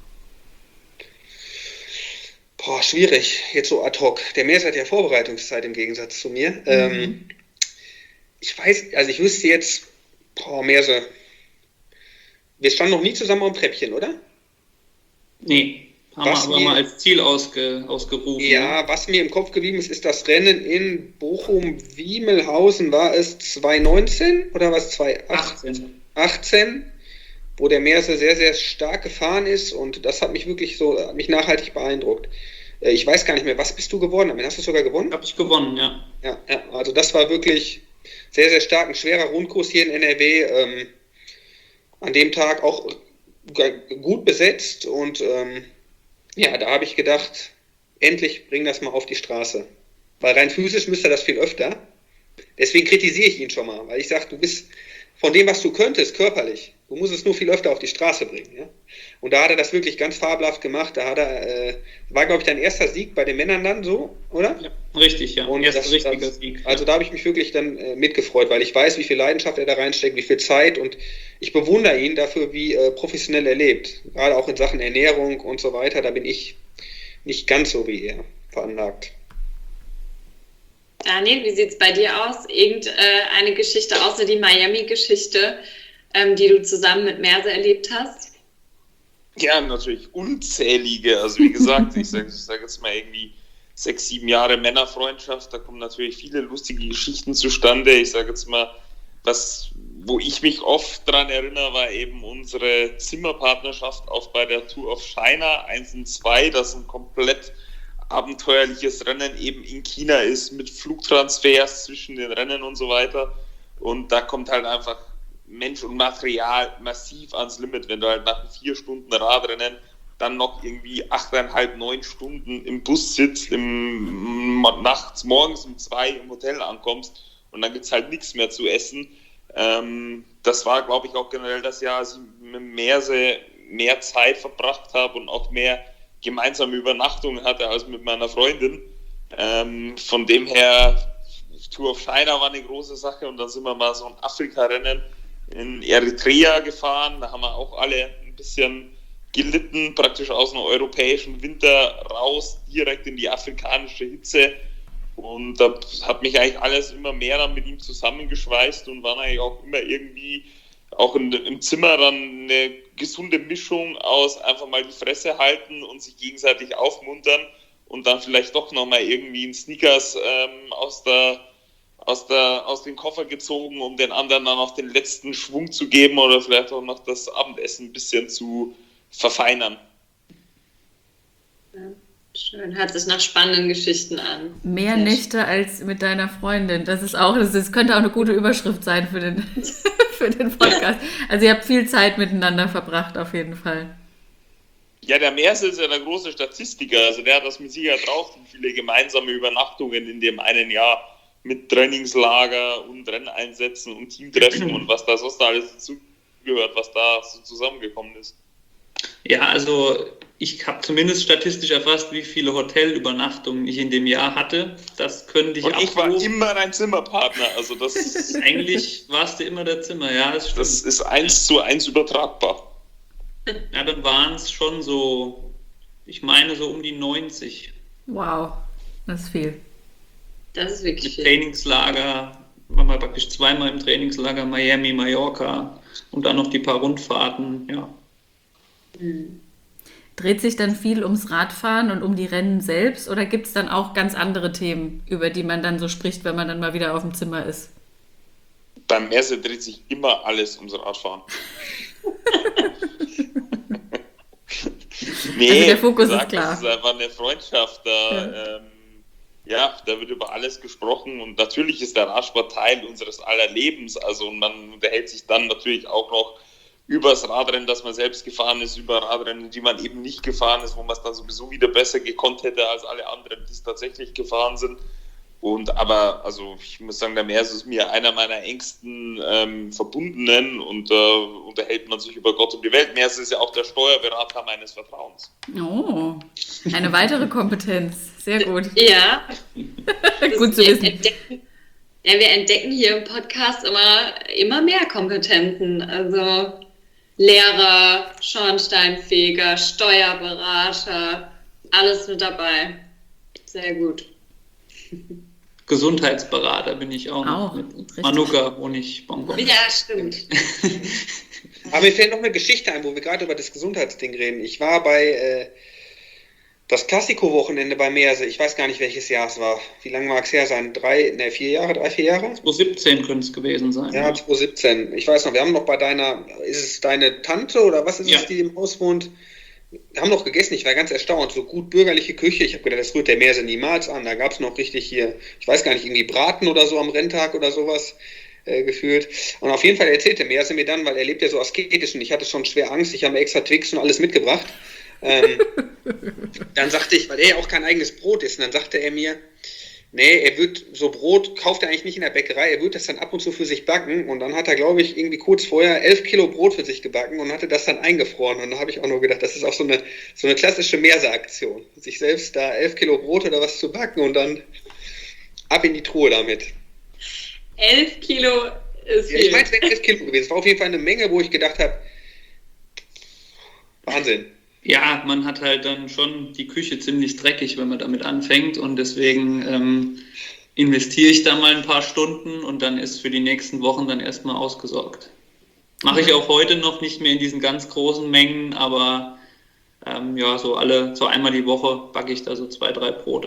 Boah, schwierig, jetzt so ad hoc. Der Merse hat ja Vorbereitungszeit im Gegensatz zu mir. Mhm. Ähm, ich weiß, also ich wüsste jetzt, boah, Merse, wir standen noch nie zusammen am Treppchen, oder? Nee, haben was wir aber mir, mal als Ziel ausge, ausgerufen. Ja, was mir im Kopf geblieben ist, ist das Rennen in Bochum-Wiemelhausen, war es zwanzig neunzehn oder was zwanzig achtzehn, wo der Merse sehr, sehr stark gefahren ist und das hat mich wirklich so, hat mich nachhaltig beeindruckt. Ich weiß gar nicht mehr, was bist du geworden? Hast du sogar gewonnen? Habe ich gewonnen, ja. ja. Ja, also das war wirklich sehr, sehr stark, ein schwerer Rundkurs hier in N R W. Ähm, an dem Tag auch gut besetzt und ähm, ja, da habe ich gedacht, endlich bring das mal auf die Straße. Weil rein physisch müsste das viel öfter. Deswegen kritisiere ich ihn schon mal, weil ich sage, du bist von dem, was du könntest, körperlich, du musst es nur viel öfter auf die Straße bringen. Ja? Und da hat er das wirklich ganz fabelhaft gemacht. Da hat er, äh, war, glaube ich, dein erster Sieg bei den Männern dann so, oder? Ja, richtig, ja. Und erster das, richtiger das, Sieg. Also ja. da habe ich mich wirklich dann äh, mitgefreut, weil ich weiß, wie viel Leidenschaft er da reinsteckt, wie viel Zeit und ich bewundere ihn dafür, wie äh, professionell er lebt. Gerade auch in Sachen Ernährung und so weiter, da bin ich nicht ganz so wie er veranlagt. Daniel, wie sieht es bei dir aus? Irgendeine äh, Geschichte außer die Miami-Geschichte, ähm, die du zusammen mit Merse erlebt hast? Ja, natürlich unzählige. Also wie gesagt, ich sage ich sag jetzt mal irgendwie sechs, sieben Jahre Männerfreundschaft, da kommen natürlich viele lustige Geschichten zustande. Ich sage jetzt mal, was, wo ich mich oft dran erinnere, war eben unsere Zimmerpartnerschaft auch bei der Tour of China eins und zwei, das ein komplett abenteuerliches Rennen eben in China ist, mit Flugtransfers zwischen den Rennen und so weiter. Und da kommt halt einfach Mensch und Material massiv ans Limit, wenn du halt nach vier Stunden Radrennen dann noch irgendwie achteinhalb, neun Stunden im Bus sitzt, im, nachts, morgens um zwei im Hotel ankommst und dann gibt es halt nichts mehr zu essen. Ähm, das war, glaube ich, auch generell das Jahr, als ich mit Merse mehr Zeit verbracht habe und auch mehr gemeinsame Übernachtungen hatte als mit meiner Freundin. Ähm, von dem her, Tour of China war eine große Sache und dann sind wir mal so ein Afrika-Rennen in Eritrea gefahren. Da haben wir auch alle ein bisschen gelitten, praktisch aus dem europäischen Winter raus, direkt in die afrikanische Hitze. Und da hat mich eigentlich alles immer mehr dann mit ihm zusammengeschweißt und waren eigentlich auch immer irgendwie auch in, im Zimmer dann eine gesunde Mischung aus einfach mal die Fresse halten und sich gegenseitig aufmuntern und dann vielleicht doch nochmal irgendwie einen Snickers ähm, aus der, aus der, aus dem Koffer gezogen, um den anderen dann noch den letzten Schwung zu geben oder vielleicht auch noch das Abendessen ein bisschen zu verfeinern. Ja, schön, hört sich nach spannenden Geschichten an. Mehr Nächte als mit deiner Freundin, das ist auch, das, ist, könnte auch eine gute Überschrift sein für den, für den Podcast. Also ihr habt viel Zeit miteinander verbracht, auf jeden Fall. Ja, der Merse ist ja der große Statistiker, also der hat das mit Sicherheit drauf, wie viele gemeinsame Übernachtungen in dem einen Jahr mit Trainingslager und Renneinsätzen und Teamtreffen und was da sonst alles dazugehört, was da so zusammengekommen ist. Ja, also ich habe zumindest statistisch erfasst, wie viele Hotelübernachtungen ich in dem Jahr hatte. Das könnte ich Und ich war abrufen. immer dein Zimmerpartner. Also das, Eigentlich warst du immer der Zimmer, ja, das stimmt. das ist eins zu eins übertragbar. Ja, dann waren es schon so, ich meine so um die neunzig. Wow, das ist viel. Das ist wirklich Mit viel. Trainingslager, waren wir praktisch zweimal im Trainingslager, Miami, Mallorca und dann noch die paar Rundfahrten, ja. Dreht sich dann viel ums Radfahren und um die Rennen selbst oder gibt es dann auch ganz andere Themen, über die man dann so spricht, wenn man dann mal wieder auf dem Zimmer ist? Beim Merse dreht sich immer alles ums Radfahren. Nee, Also der Fokus wie gesagt, ist klar. Das ist einfach eine Freundschaft. Da, ja. Ähm, ja, da wird über alles gesprochen und natürlich ist der Radsport Teil unseres aller Lebens. Also man unterhält sich dann natürlich auch noch über das Radrennen, das man selbst gefahren ist, über Radrennen, die man eben nicht gefahren ist, wo man es dann sowieso wieder besser gekonnt hätte als alle anderen, die es tatsächlich gefahren sind. Und aber, also ich muss sagen, der Merse ist mir einer meiner engsten ähm, Verbundenen und da äh, unterhält man sich über Gott und die Welt. Merse ist ja auch der Steuerberater meines Vertrauens. Oh, eine weitere Kompetenz. Sehr gut. Ja. Gut zu wir wissen. Entdecken, ja, wir entdecken hier im Podcast immer, immer mehr Kompetenzen. Also Lehrer, Schornsteinfeger, Steuerberater, alles mit dabei. Sehr gut. Gesundheitsberater bin ich auch noch Auch, mit richtig. Manuka Honigbonbon. Ja, stimmt. Aber mir fällt noch eine Geschichte ein, wo wir gerade über das Gesundheitsding reden. Ich war bei äh, das Klassiko-Wochenende bei Merse. Ich weiß gar nicht, welches Jahr es war. Wie lange mag es her sein? Drei, ne, vier Jahre, drei, vier Jahre? zwanzig siebzehn könnte es gewesen sein. Ja, zwanzig siebzehn. Ich weiß noch, wir haben noch bei deiner, ist es deine Tante oder was ist Ja. es, die im Haus wohnt? Wir haben noch gegessen, ich war ganz erstaunt. So gut bürgerliche Küche. Ich habe gedacht, das rührt der Merse niemals an. Da gab es noch richtig hier, ich weiß gar nicht, irgendwie Braten oder so am Renntag oder sowas. Äh, gefühlt. Und auf jeden Fall erzählte Merse mir dann, weil er lebt ja so asketisch und ich hatte schon schwer Angst, ich habe mir extra Twix und alles mitgebracht. Ähm, dann sagte ich, weil er ja auch kein eigenes Brot isst, und dann sagte er mir, nee, er wird so Brot, kauft er eigentlich nicht in der Bäckerei, er wird das dann ab und zu für sich backen und dann hat er, glaube ich, irgendwie kurz vorher elf Kilo Brot für sich gebacken und hatte das dann eingefroren und da habe ich auch nur gedacht, das ist auch so eine, so eine klassische Merse-Aktion, sich selbst da elf Kilo Brot oder was zu backen und dann ab in die Truhe damit. Elf Kilo ist Ja, viel. ich meine, es wären elf Kilo gewesen. Es war auf jeden Fall eine Menge, wo ich gedacht habe, Wahnsinn. Ja, man hat halt dann schon die Küche ziemlich dreckig, wenn man damit anfängt und deswegen ähm, investiere ich da mal ein paar Stunden und dann ist für die nächsten Wochen dann erstmal ausgesorgt. Mache ich auch heute noch nicht mehr in diesen ganz großen Mengen, aber ähm, ja, so alle, so einmal die Woche backe ich da so zwei, drei Brote.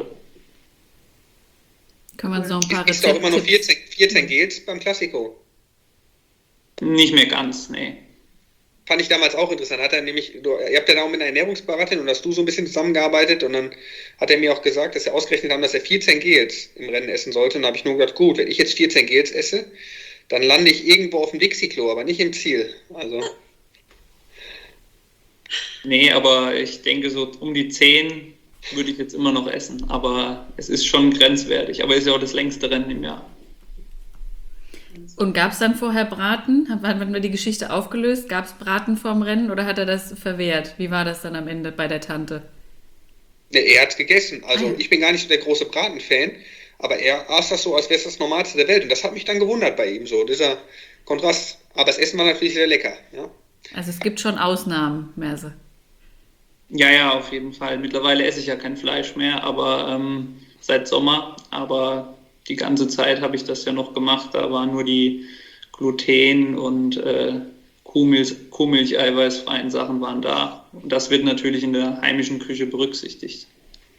Können wir uns noch ein paar Ist doch immer noch Rezepte... vierzehn, vierzehn Gels beim Klassiko. Nicht mehr ganz, nee. Fand ich damals auch interessant. Hat er nämlich, du, ihr habt ja da auch mit einer Ernährungsberaterin und hast du so ein bisschen zusammengearbeitet und dann hat er mir auch gesagt, dass er ausgerechnet haben, dass er vierzehn Gels im Rennen essen sollte und da habe ich nur gedacht, gut, wenn ich jetzt vierzehn Gels esse, dann lande ich irgendwo auf dem Dixie-Klo, aber nicht im Ziel. Also Nee, aber ich denke so um die zehn würde ich jetzt immer noch essen, aber es ist schon grenzwertig, aber es ist ja auch das längste Rennen im Jahr. Und gab es dann vorher Braten? Hat hat man die Geschichte aufgelöst? Gab es Braten vorm Rennen oder hat er das verwehrt? Wie war das dann am Ende bei der Tante? ne, er hat es gegessen. Also Ah ja. ich bin gar nicht so der große Braten-Fan, aber er aß das so, als wäre es das Normalste der Welt und das hat mich dann gewundert bei ihm so, dieser Kontrast. Aber das Essen war natürlich sehr lecker. Ja. Also es gibt schon Ausnahmen, Merse. Ja, ja, auf jeden Fall. Mittlerweile esse ich ja kein Fleisch mehr, aber ähm, seit Sommer, aber die ganze Zeit habe ich das ja noch gemacht. Da waren nur die Gluten- und äh, Kuhmilch, Kuhmilch-eiweißfreien Sachen waren da. Und das wird natürlich in der heimischen Küche berücksichtigt.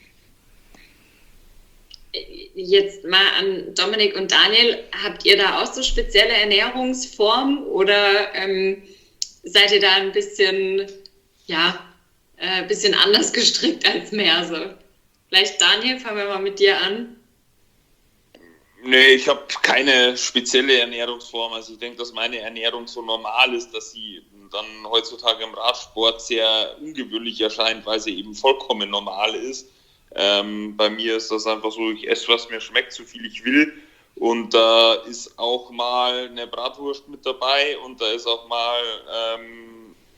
Jetzt mal an Dominik und Daniel, habt ihr da auch so spezielle Ernährungsformen oder ähm, seid ihr da ein bisschen, ja, äh, bisschen anders gestrickt als Merse? Vielleicht Daniel, fangen wir mal mit dir an. Nee, ich habe keine spezielle Ernährungsform. Also ich denke, dass meine Ernährung so normal ist, dass sie dann heutzutage im Radsport sehr ungewöhnlich erscheint, weil sie eben vollkommen normal ist. Ähm, bei mir ist das einfach so, ich esse, was mir schmeckt, so viel ich will. Und da ist auch mal eine Bratwurst mit dabei und da ist auch mal ähm,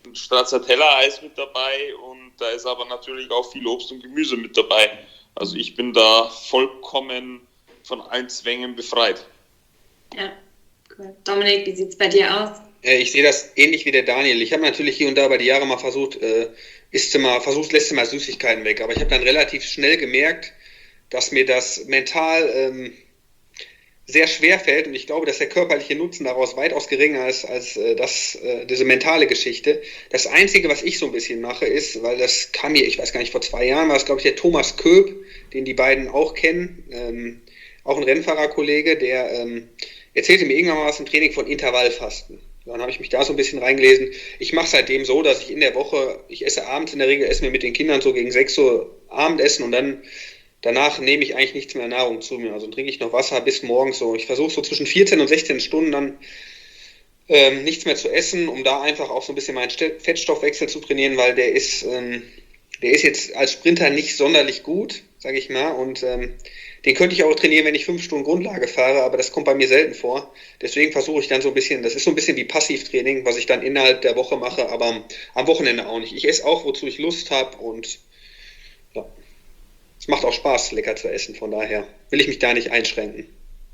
ein Stracciatella-Eis mit dabei und da ist aber natürlich auch viel Obst und Gemüse mit dabei. Also ich bin da vollkommen von allen Zwängen befreit. Ja, cool. Dominik, wie sieht es bei dir aus? Ich sehe das ähnlich wie der Daniel. Ich habe natürlich hier und da über die Jahre mal versucht, äh, isst du mal, versucht, lässt du mal Süßigkeiten weg. Aber ich habe dann relativ schnell gemerkt, dass mir das mental ähm, sehr schwer fällt. Und ich glaube, dass der körperliche Nutzen daraus weitaus geringer ist als äh, das, äh, diese mentale Geschichte. Das Einzige, was ich so ein bisschen mache, ist, weil das kam mir, ich weiß gar nicht, vor zwei Jahren war es, glaube ich, der Thomas Köb, den die beiden auch kennen, ähm, auch ein Rennfahrerkollege, der ähm, erzählte mir irgendwann mal was im Training von Intervallfasten. Dann habe ich mich da so ein bisschen reingelesen. Ich mache seitdem so, dass ich in der Woche, ich esse abends in der Regel, essen wir mit den Kindern so gegen sechs Uhr Abendessen und dann danach nehme ich eigentlich nichts mehr Nahrung zu mir. Also trinke ich noch Wasser bis morgens so. Ich versuche so zwischen vierzehn und sechzehn Stunden dann ähm, nichts mehr zu essen, um da einfach auch so ein bisschen meinen Fettstoffwechsel zu trainieren, weil der ist, ähm, der ist jetzt als Sprinter nicht sonderlich gut, sage ich mal. Und ähm, den könnte ich auch trainieren, wenn ich fünf Stunden Grundlage fahre, aber das kommt bei mir selten vor. Deswegen versuche ich dann so ein bisschen, das ist so ein bisschen wie Passivtraining, was ich dann innerhalb der Woche mache, aber am Wochenende auch nicht. Ich esse auch, wozu ich Lust habe und ja, es macht auch Spaß, lecker zu essen, von daher will ich mich da nicht einschränken.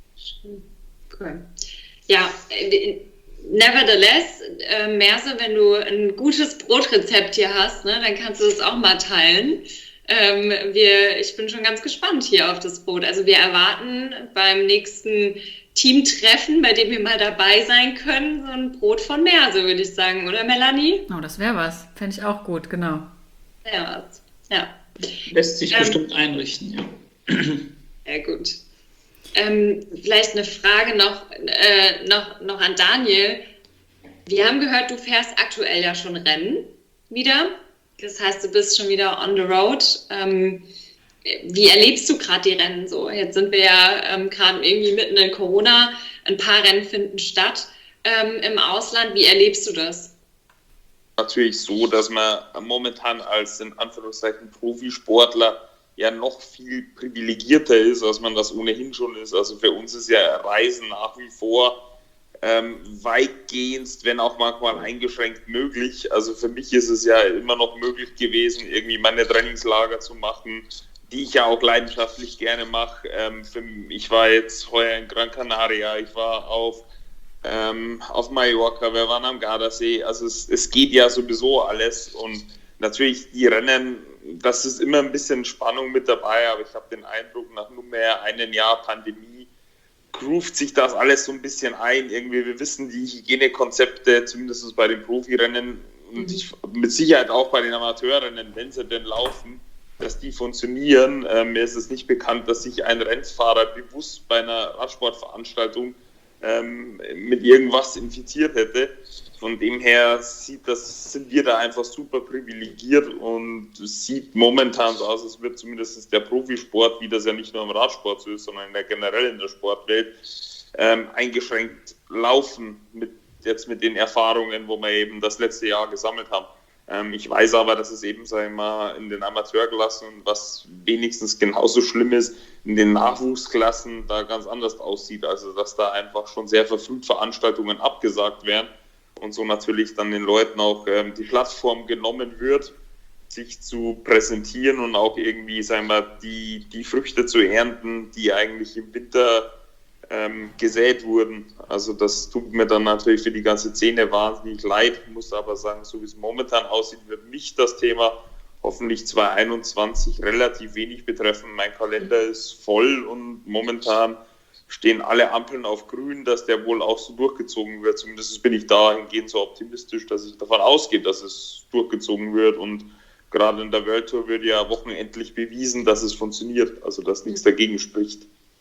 Cool. Ja, nevertheless, äh, Merse, wenn du ein gutes Brotrezept hier hast, ne, dann kannst du es auch mal teilen. Ähm, wir, ich bin schon ganz gespannt hier auf das Brot. Also wir erwarten beim nächsten Teamtreffen, bei dem wir mal dabei sein können, so ein Brot von Merse, würde ich sagen, oder Melanie? Oh, das wäre was. Fände ich auch gut, genau. Ja, was. Ja. Lässt sich ähm, bestimmt einrichten, ja. Ja, gut. Ähm, vielleicht eine Frage noch, äh, noch, noch an Daniel. Wir haben gehört, du fährst aktuell ja schon Rennen wieder. Das heißt, du bist schon wieder on the road. Ähm, wie erlebst du gerade die Rennen so? Jetzt sind wir ja ähm, gerade irgendwie mitten in Corona. Ein paar Rennen finden statt ähm, im Ausland. Wie erlebst du das? Natürlich so, dass man momentan als in Anführungszeichen Profisportler ja noch viel privilegierter ist, als man das ohnehin schon ist. Also für uns ist ja Reisen nach wie vor Ähm, weitgehend, wenn auch manchmal eingeschränkt möglich. Also für mich ist es ja immer noch möglich gewesen, irgendwie meine Trainingslager zu machen, die ich ja auch leidenschaftlich gerne mache. Ähm, für, ich war jetzt heuer in Gran Canaria, ich war auf, ähm, auf Mallorca, wir waren am Gardasee. Also es, es geht ja sowieso alles und natürlich die Rennen, das ist immer ein bisschen Spannung mit dabei, aber ich habe den Eindruck, nach nunmehr einem Jahr Pandemie groovt sich das alles so ein bisschen ein. Irgendwie, wir wissen die Hygienekonzepte, zumindest bei den Profirennen und ich, mit Sicherheit auch bei den Amateurrennen, wenn sie denn laufen, dass die funktionieren. Äh, mir ist es nicht bekannt, dass sich ein Rennfahrer bewusst bei einer Radsportveranstaltung ähm, mit irgendwas infiziert hätte. Von dem her sieht das, sind wir da einfach super privilegiert und es sieht momentan so aus, als wird zumindest der Profisport, wie das ja nicht nur im Radsport so ist, sondern generell in der Sportwelt, ähm, eingeschränkt laufen, mit, jetzt mit den Erfahrungen, wo wir eben das letzte Jahr gesammelt haben. Ähm, ich weiß aber, dass es eben, sag ich mal, in den Amateurklassen, was wenigstens genauso schlimm ist, in den Nachwuchsklassen da ganz anders aussieht, also dass da einfach schon sehr verfrüht Veranstaltungen abgesagt werden. Und so natürlich dann den Leuten auch ähm, die Plattform genommen wird, sich zu präsentieren und auch irgendwie, sagen wir, die, die Früchte zu ernten, die eigentlich im Winter ähm, gesät wurden. Also das tut mir dann natürlich für die ganze Szene wahnsinnig leid. Ich muss aber sagen, so wie es momentan aussieht, wird mich das Thema hoffentlich zwanzig einundzwanzig relativ wenig betreffen. Mein Kalender ist voll und momentan stehen alle Ampeln auf grün, dass der wohl auch so durchgezogen wird. Zumindest bin ich dahingehend so optimistisch, dass ich davon ausgehe, dass es durchgezogen wird. Und gerade in der World Tour wird ja wochenendlich bewiesen, dass es funktioniert, also dass nichts dagegen spricht.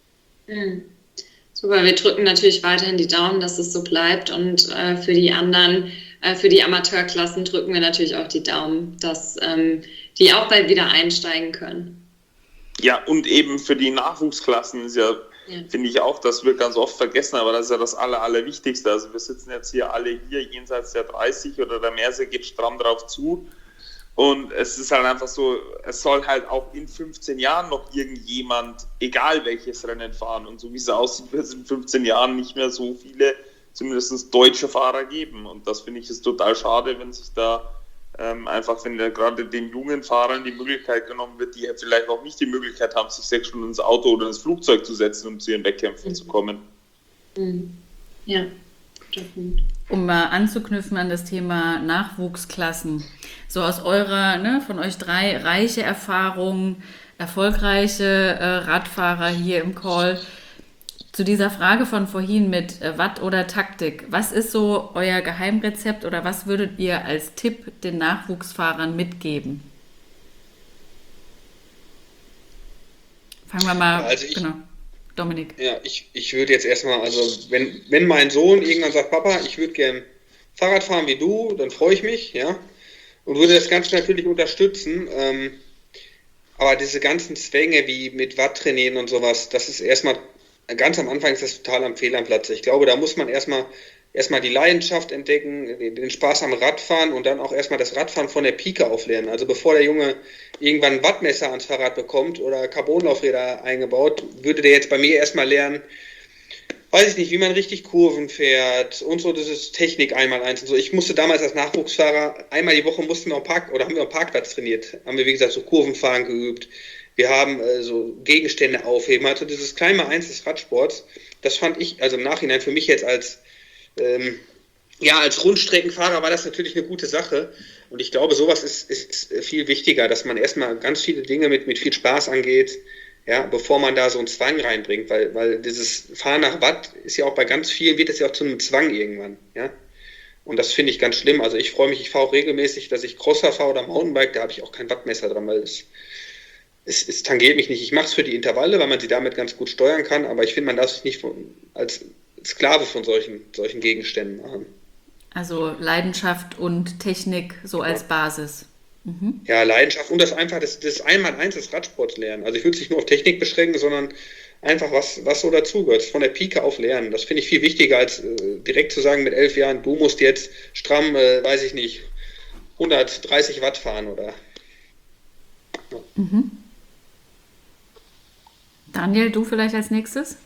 Mhm. Super, wir drücken natürlich weiterhin die Daumen, dass es so bleibt. Und äh, für die anderen, äh, für die Amateurklassen drücken wir natürlich auch die Daumen, dass ähm, die auch bald wieder einsteigen können. Ja, und eben für die Nachwuchsklassen ist ja, ja. finde ich auch, das wird ganz oft vergessen, aber das ist ja das Aller, Allerwichtigste. Also wir sitzen jetzt hier alle hier jenseits der dreißig oder der Merse geht stramm drauf zu und es ist halt einfach so, es soll halt auch in fünfzehn Jahren noch irgendjemand, egal welches Rennen fahren und so wie es aussieht, wird es in fünfzehn Jahren nicht mehr so viele zumindest deutsche Fahrer geben. Und das finde ich ist total schade, wenn sich da ähm, einfach, wenn da gerade den jungen Fahrern die Möglichkeit genommen wird, die vielleicht auch nicht die Möglichkeit haben, sich sechs Stunden ins Auto oder ins Flugzeug zu setzen, um zu ihren Wettkämpfen mhm. zu kommen. Ja, guter Punkt. Um mal anzuknüpfen an das Thema Nachwuchsklassen. So aus eurer, ne, von euch drei reiche Erfahrungen, erfolgreiche äh, Radfahrer hier im Call. Zu dieser Frage von vorhin mit äh, Watt oder Taktik. Was ist so euer Geheimrezept oder was würdet ihr als Tipp den Nachwuchsfahrern mitgeben? Fangen wir mal, ja, also ich, genau, Dominik. Ja, ich, ich würde jetzt erstmal, also wenn, wenn mein Sohn irgendwann sagt, Papa, ich würde gern Fahrrad fahren wie du, dann freue ich mich, ja, und würde das Ganze natürlich unterstützen, ähm, aber diese ganzen Zwänge wie mit Watt trainieren und sowas, das ist erstmal, ganz am Anfang ist das total am Fehl am Platz. Ich glaube, da muss man erstmal erstmal die Leidenschaft entdecken, den Spaß am Radfahren und dann auch erstmal das Radfahren von der Pike auf lernen. Also bevor der Junge irgendwann ein Wattmesser ans Fahrrad bekommt oder Carbonlaufräder eingebaut, würde der jetzt bei mir erstmal lernen, weiß ich nicht, wie man richtig Kurven fährt und so, das ist Technik einmal eins und so. Ich musste damals als Nachwuchsfahrer, einmal die Woche mussten wir am Park, oder haben wir am Parkplatz trainiert, haben wir wie gesagt so Kurvenfahren geübt. Wir haben äh, so Gegenstände aufheben, also dieses klein mal eins des Radsports, das fand ich, also im Nachhinein für mich jetzt als ähm, ja, als Rundstreckenfahrer war das natürlich eine gute Sache und ich glaube, sowas ist, ist viel wichtiger, dass man erstmal ganz viele Dinge mit, mit viel Spaß angeht, ja, bevor man da so einen Zwang reinbringt, weil, weil dieses Fahren nach Watt ist ja auch bei ganz vielen, wird es ja auch zu einem Zwang irgendwann, ja, und das finde ich ganz schlimm, also ich freue mich, ich fahre auch regelmäßig, dass ich Crosser fahre oder Mountainbike, da habe ich auch kein Wattmesser dran, weil es Es, es tangiert mich nicht. Ich mache es für die Intervalle, weil man sie damit ganz gut steuern kann, aber ich finde, man darf sich nicht von, als Sklave von solchen, solchen Gegenständen machen. Also Leidenschaft und Technik so als Basis. Mhm. Ja, Leidenschaft und das einfach das, das Einmaleins des Radsports lernen. Also ich würde es nicht nur auf Technik beschränken, sondern einfach was, was so dazugehört. Von der Pike auf lernen. Das finde ich viel wichtiger, als äh, direkt zu sagen mit elf Jahren, du musst jetzt stramm, äh, weiß ich nicht, hundertdreißig Watt fahren oder... Ja. Mhm. Daniel, du vielleicht als nächstes?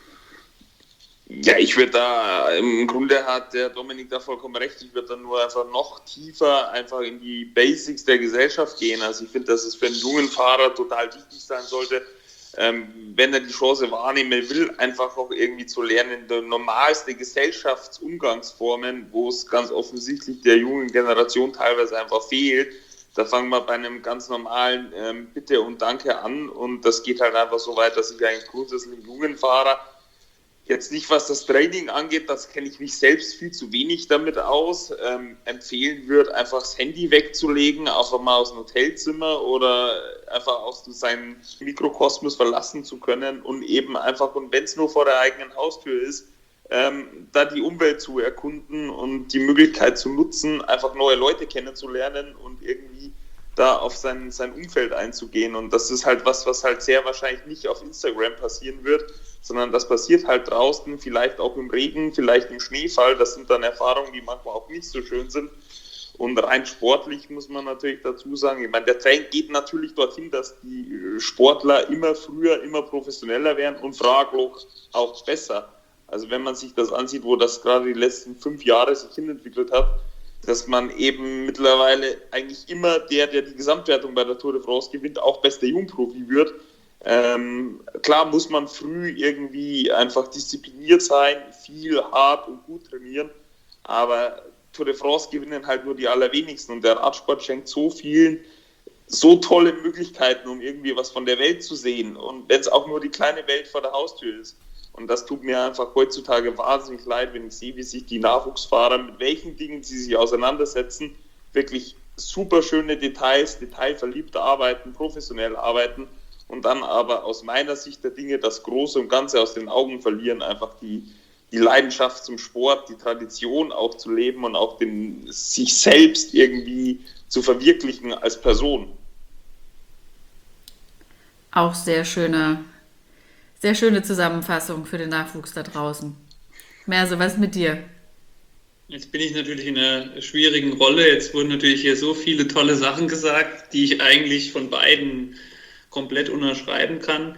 Ja, ich würde da, im Grunde hat der Dominik da vollkommen recht, ich würde dann nur einfach noch tiefer einfach in die Basics der Gesellschaft gehen. Also ich finde, dass es für einen jungen Fahrer total wichtig sein sollte, ähm, wenn er die Chance wahrnehmen will, einfach auch irgendwie zu lernen, die normalste Gesellschaftsumgangsformen, wo es ganz offensichtlich der jungen Generation teilweise einfach fehlt. Da fangen wir bei einem ganz normalen ähm, Bitte und Danke an und das geht halt einfach so weit, dass ich eigentlich grundsätzlich einen jungen Fahrer jetzt nicht, was das Training angeht, das kenne ich mich selbst viel zu wenig damit aus, ähm, empfehlen würde, einfach das Handy wegzulegen, auch mal aus dem Hotelzimmer oder einfach aus seinem Mikrokosmos verlassen zu können und eben einfach, und wenn es nur vor der eigenen Haustür ist, Ähm, da die Umwelt zu erkunden und die Möglichkeit zu nutzen, einfach neue Leute kennenzulernen und irgendwie da auf sein, sein Umfeld einzugehen. Und das ist halt was, was halt sehr wahrscheinlich nicht auf Instagram passieren wird, sondern das passiert halt draußen, vielleicht auch im Regen, vielleicht im Schneefall. Das sind dann Erfahrungen, die manchmal auch nicht so schön sind. Und rein sportlich muss man natürlich dazu sagen, ich meine, der Trend geht natürlich dorthin, dass die Sportler immer früher, immer professioneller werden und fraglos auch besser. Also wenn man sich das ansieht, wo das gerade die letzten fünf Jahre sich hinentwickelt hat, dass man eben mittlerweile eigentlich immer der, der die Gesamtwertung bei der Tour de France gewinnt, auch bester Jungprofi wird. Ähm, klar muss man früh irgendwie einfach diszipliniert sein, viel, hart und gut trainieren, aber Tour de France gewinnen halt nur die allerwenigsten und der Radsport schenkt so vielen so tolle Möglichkeiten, um irgendwie was von der Welt zu sehen und wenn es auch nur die kleine Welt vor der Haustür ist. Und das tut mir einfach heutzutage wahnsinnig leid, wenn ich sehe, wie sich die Nachwuchsfahrer, mit welchen Dingen sie sich auseinandersetzen, wirklich super schöne Details, detailverliebt arbeiten, professionell arbeiten und dann aber aus meiner Sicht der Dinge das Große und Ganze aus den Augen verlieren, einfach die, die Leidenschaft zum Sport, die Tradition auch zu leben und auch den, sich selbst irgendwie zu verwirklichen als Person. Auch sehr schöne Sehr schöne Zusammenfassung für den Nachwuchs da draußen. Merse, was mit dir? Jetzt bin ich natürlich in einer schwierigen Rolle. Jetzt wurden natürlich hier so viele tolle Sachen gesagt, die ich eigentlich von beiden komplett unterschreiben kann.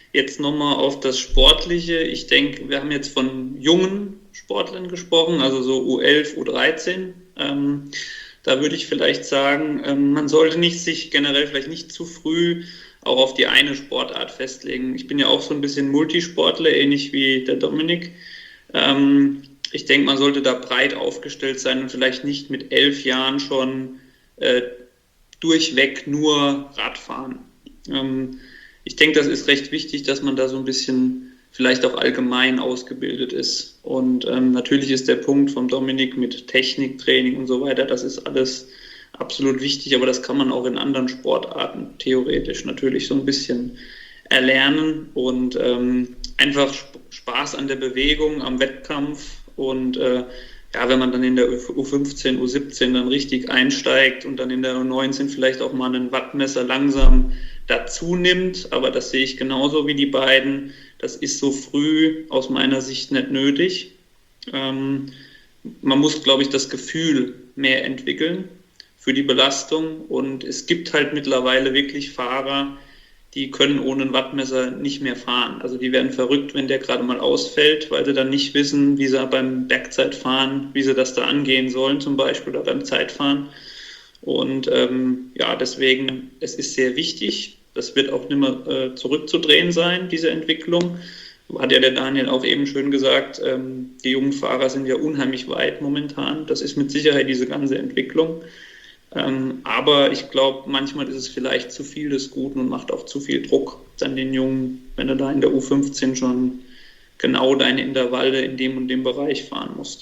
Jetzt nochmal auf das Sportliche. Ich denke, wir haben jetzt von jungen Sportlern gesprochen, also so U elf, U dreizehn. Ähm, da würde ich vielleicht sagen, ähm, man sollte nicht sich generell vielleicht nicht zu früh auch auf die eine Sportart festlegen. Ich bin ja auch so ein bisschen Multisportler, ähnlich wie der Dominik. Ähm, ich denke, man sollte da breit aufgestellt sein und vielleicht nicht mit elf Jahren schon äh, durchweg nur Radfahren. Ähm, ich denke, das ist recht wichtig, dass man da so ein bisschen vielleicht auch allgemein ausgebildet ist. Und ähm, natürlich ist der Punkt vom Dominik mit Techniktraining und so weiter, das ist alles absolut wichtig, aber das kann man auch in anderen Sportarten theoretisch natürlich so ein bisschen erlernen und ähm, einfach Spaß an der Bewegung, am Wettkampf und äh, ja, wenn man dann in der U fünfzehn, U siebzehn dann richtig einsteigt und dann in der U neunzehn vielleicht auch mal einen Wattmesser langsam dazu nimmt, aber das sehe ich genauso wie die beiden, das ist so früh aus meiner Sicht nicht nötig. Ähm, man muss, glaube ich, das Gefühl mehr entwickeln für die Belastung und es gibt halt mittlerweile wirklich Fahrer, die können ohne ein Wattmesser nicht mehr fahren. Also die werden verrückt, wenn der gerade mal ausfällt, weil sie dann nicht wissen, wie sie beim Bergzeitfahren, wie sie das da angehen sollen zum Beispiel oder beim Zeitfahren. Und ähm, ja, deswegen, es ist sehr wichtig, das wird auch nicht mehr äh, zurückzudrehen sein, diese Entwicklung. Hat ja der Daniel auch eben schön gesagt, ähm, die jungen Fahrer sind ja unheimlich weit momentan. Das ist mit Sicherheit diese ganze Entwicklung. Ähm, aber ich glaube, manchmal ist es vielleicht zu viel des Guten und macht auch zu viel Druck an den Jungen, wenn du da in der U fünfzehn schon genau deine Intervalle in dem und dem Bereich fahren musst.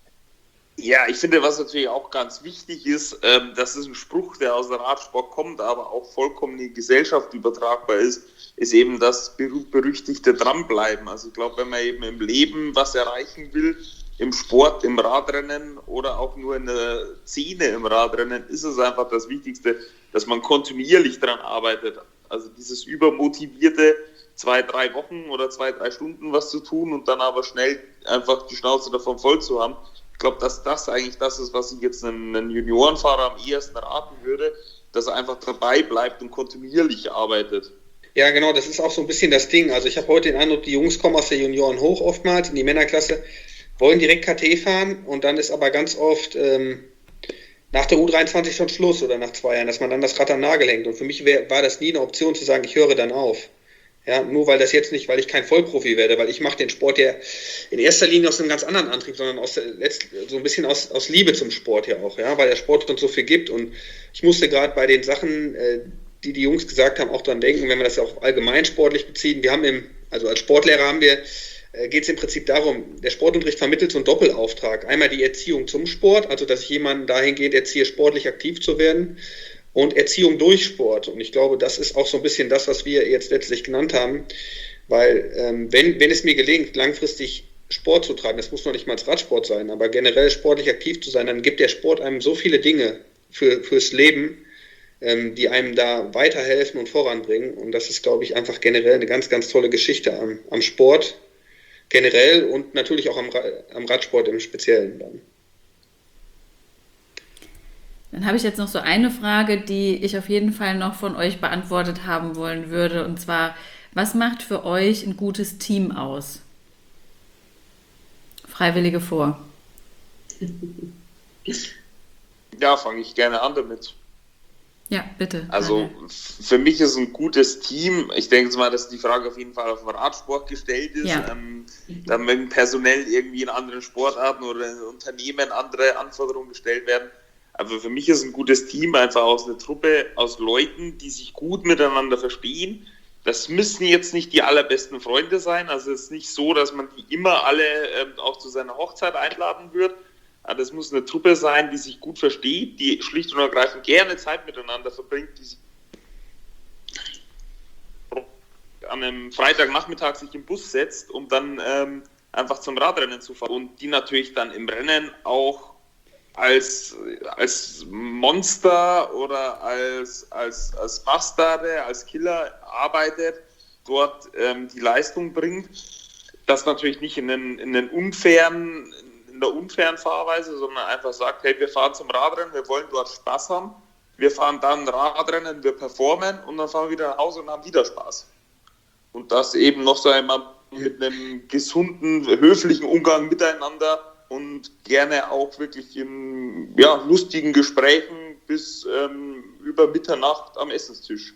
Ja, ich finde, was natürlich auch ganz wichtig ist, ähm, das ist ein Spruch, der aus dem Radsport kommt, aber auch vollkommen in die Gesellschaft übertragbar ist, ist eben das berühmt-berüchtigte Dranbleiben. Also ich glaube, wenn man eben im Leben was erreichen will, im Sport, im Radrennen oder auch nur in der Szene im Radrennen, ist es einfach das Wichtigste, dass man kontinuierlich daran arbeitet. Also dieses übermotivierte zwei, drei Wochen oder zwei, drei Stunden was zu tun und dann aber schnell einfach die Schnauze davon voll zu haben. Ich glaube, dass das eigentlich das ist, was ich jetzt einem, einem Juniorenfahrer am ehesten raten würde, dass er einfach dabei bleibt und kontinuierlich arbeitet. Ja, genau, das ist auch so ein bisschen das Ding. Also ich habe heute den Eindruck, die Jungs kommen aus der Junioren hoch oftmals in die Männerklasse, wollen direkt K T fahren und dann ist aber ganz oft ähm, nach der U dreiundzwanzig schon Schluss oder nach zwei Jahren, dass man dann das Rad am Nagel hängt. Und für mich wär, war das nie eine Option zu sagen, ich höre dann auf. Ja, nur weil das jetzt nicht, weil ich kein Vollprofi werde, weil ich mache den Sport ja in erster Linie aus einem ganz anderen Antrieb, sondern aus so ein bisschen aus, aus Liebe zum Sport ja auch, ja, weil der Sport uns so viel gibt. Und ich musste gerade bei den Sachen, äh, die die Jungs gesagt haben, auch dran denken, wenn wir das ja auch allgemein sportlich beziehen. Wir haben im, also als Sportlehrer haben wir, äh, geht es im Prinzip darum, der Sportunterricht vermittelt so einen Doppelauftrag. Einmal die Erziehung zum Sport, also dass ich jemanden dahingehend erziehe, sportlich aktiv zu werden. Und Erziehung durch Sport. Und ich glaube, das ist auch so ein bisschen das, was wir jetzt letztlich genannt haben. Weil ähm, wenn, wenn es mir gelingt, langfristig Sport zu treiben, das muss noch nicht mal Radsport sein, aber generell sportlich aktiv zu sein, dann gibt der Sport einem so viele Dinge für, fürs Leben, ähm, die einem da weiterhelfen und voranbringen. Und das ist, glaube ich, einfach generell eine ganz, ganz tolle Geschichte am, am Sport generell und natürlich auch am, am Radsport im Speziellen dann. Dann habe ich jetzt noch so eine Frage, die ich auf jeden Fall noch von euch beantwortet haben wollen würde. Und zwar, was macht für euch ein gutes Team aus? Freiwillige vor. Ja, fange ich gerne an damit. Ja, bitte. Also für mich ist ein gutes Team, ich denke mal, dass die Frage auf jeden Fall auf den Radsport gestellt ist, ja. ähm, damit personell irgendwie in anderen Sportarten oder in Unternehmen andere Anforderungen gestellt werden. Aber für mich ist ein gutes Team einfach aus einer Truppe aus Leuten, die sich gut miteinander verstehen. Das müssen jetzt nicht die allerbesten Freunde sein. Also es ist nicht so, dass man die immer alle ähm, auch zu seiner Hochzeit einladen wird. Aber das muss eine Truppe sein, die sich gut versteht, die schlicht und ergreifend gerne Zeit miteinander verbringt, die sich an einem Freitagnachmittag sich im Bus setzt, um dann ähm, einfach zum Radrennen zu fahren. Und die natürlich dann im Rennen auch als, als Monster oder als, als, als Bastarde, als Killer arbeitet, dort ähm, die Leistung bringt. Das natürlich nicht in, den, in, den unfairen, in der unfairen Fahrweise, sondern einfach sagt, hey, wir fahren zum Radrennen, wir wollen dort Spaß haben, wir fahren dann Radrennen, wir performen und dann fahren wir wieder nach Hause und haben wieder Spaß. und das eben noch so einmal mit einem gesunden, höflichen Umgang miteinander und gerne auch wirklich in ja, lustigen Gesprächen bis ähm, über Mitternacht am Essenstisch.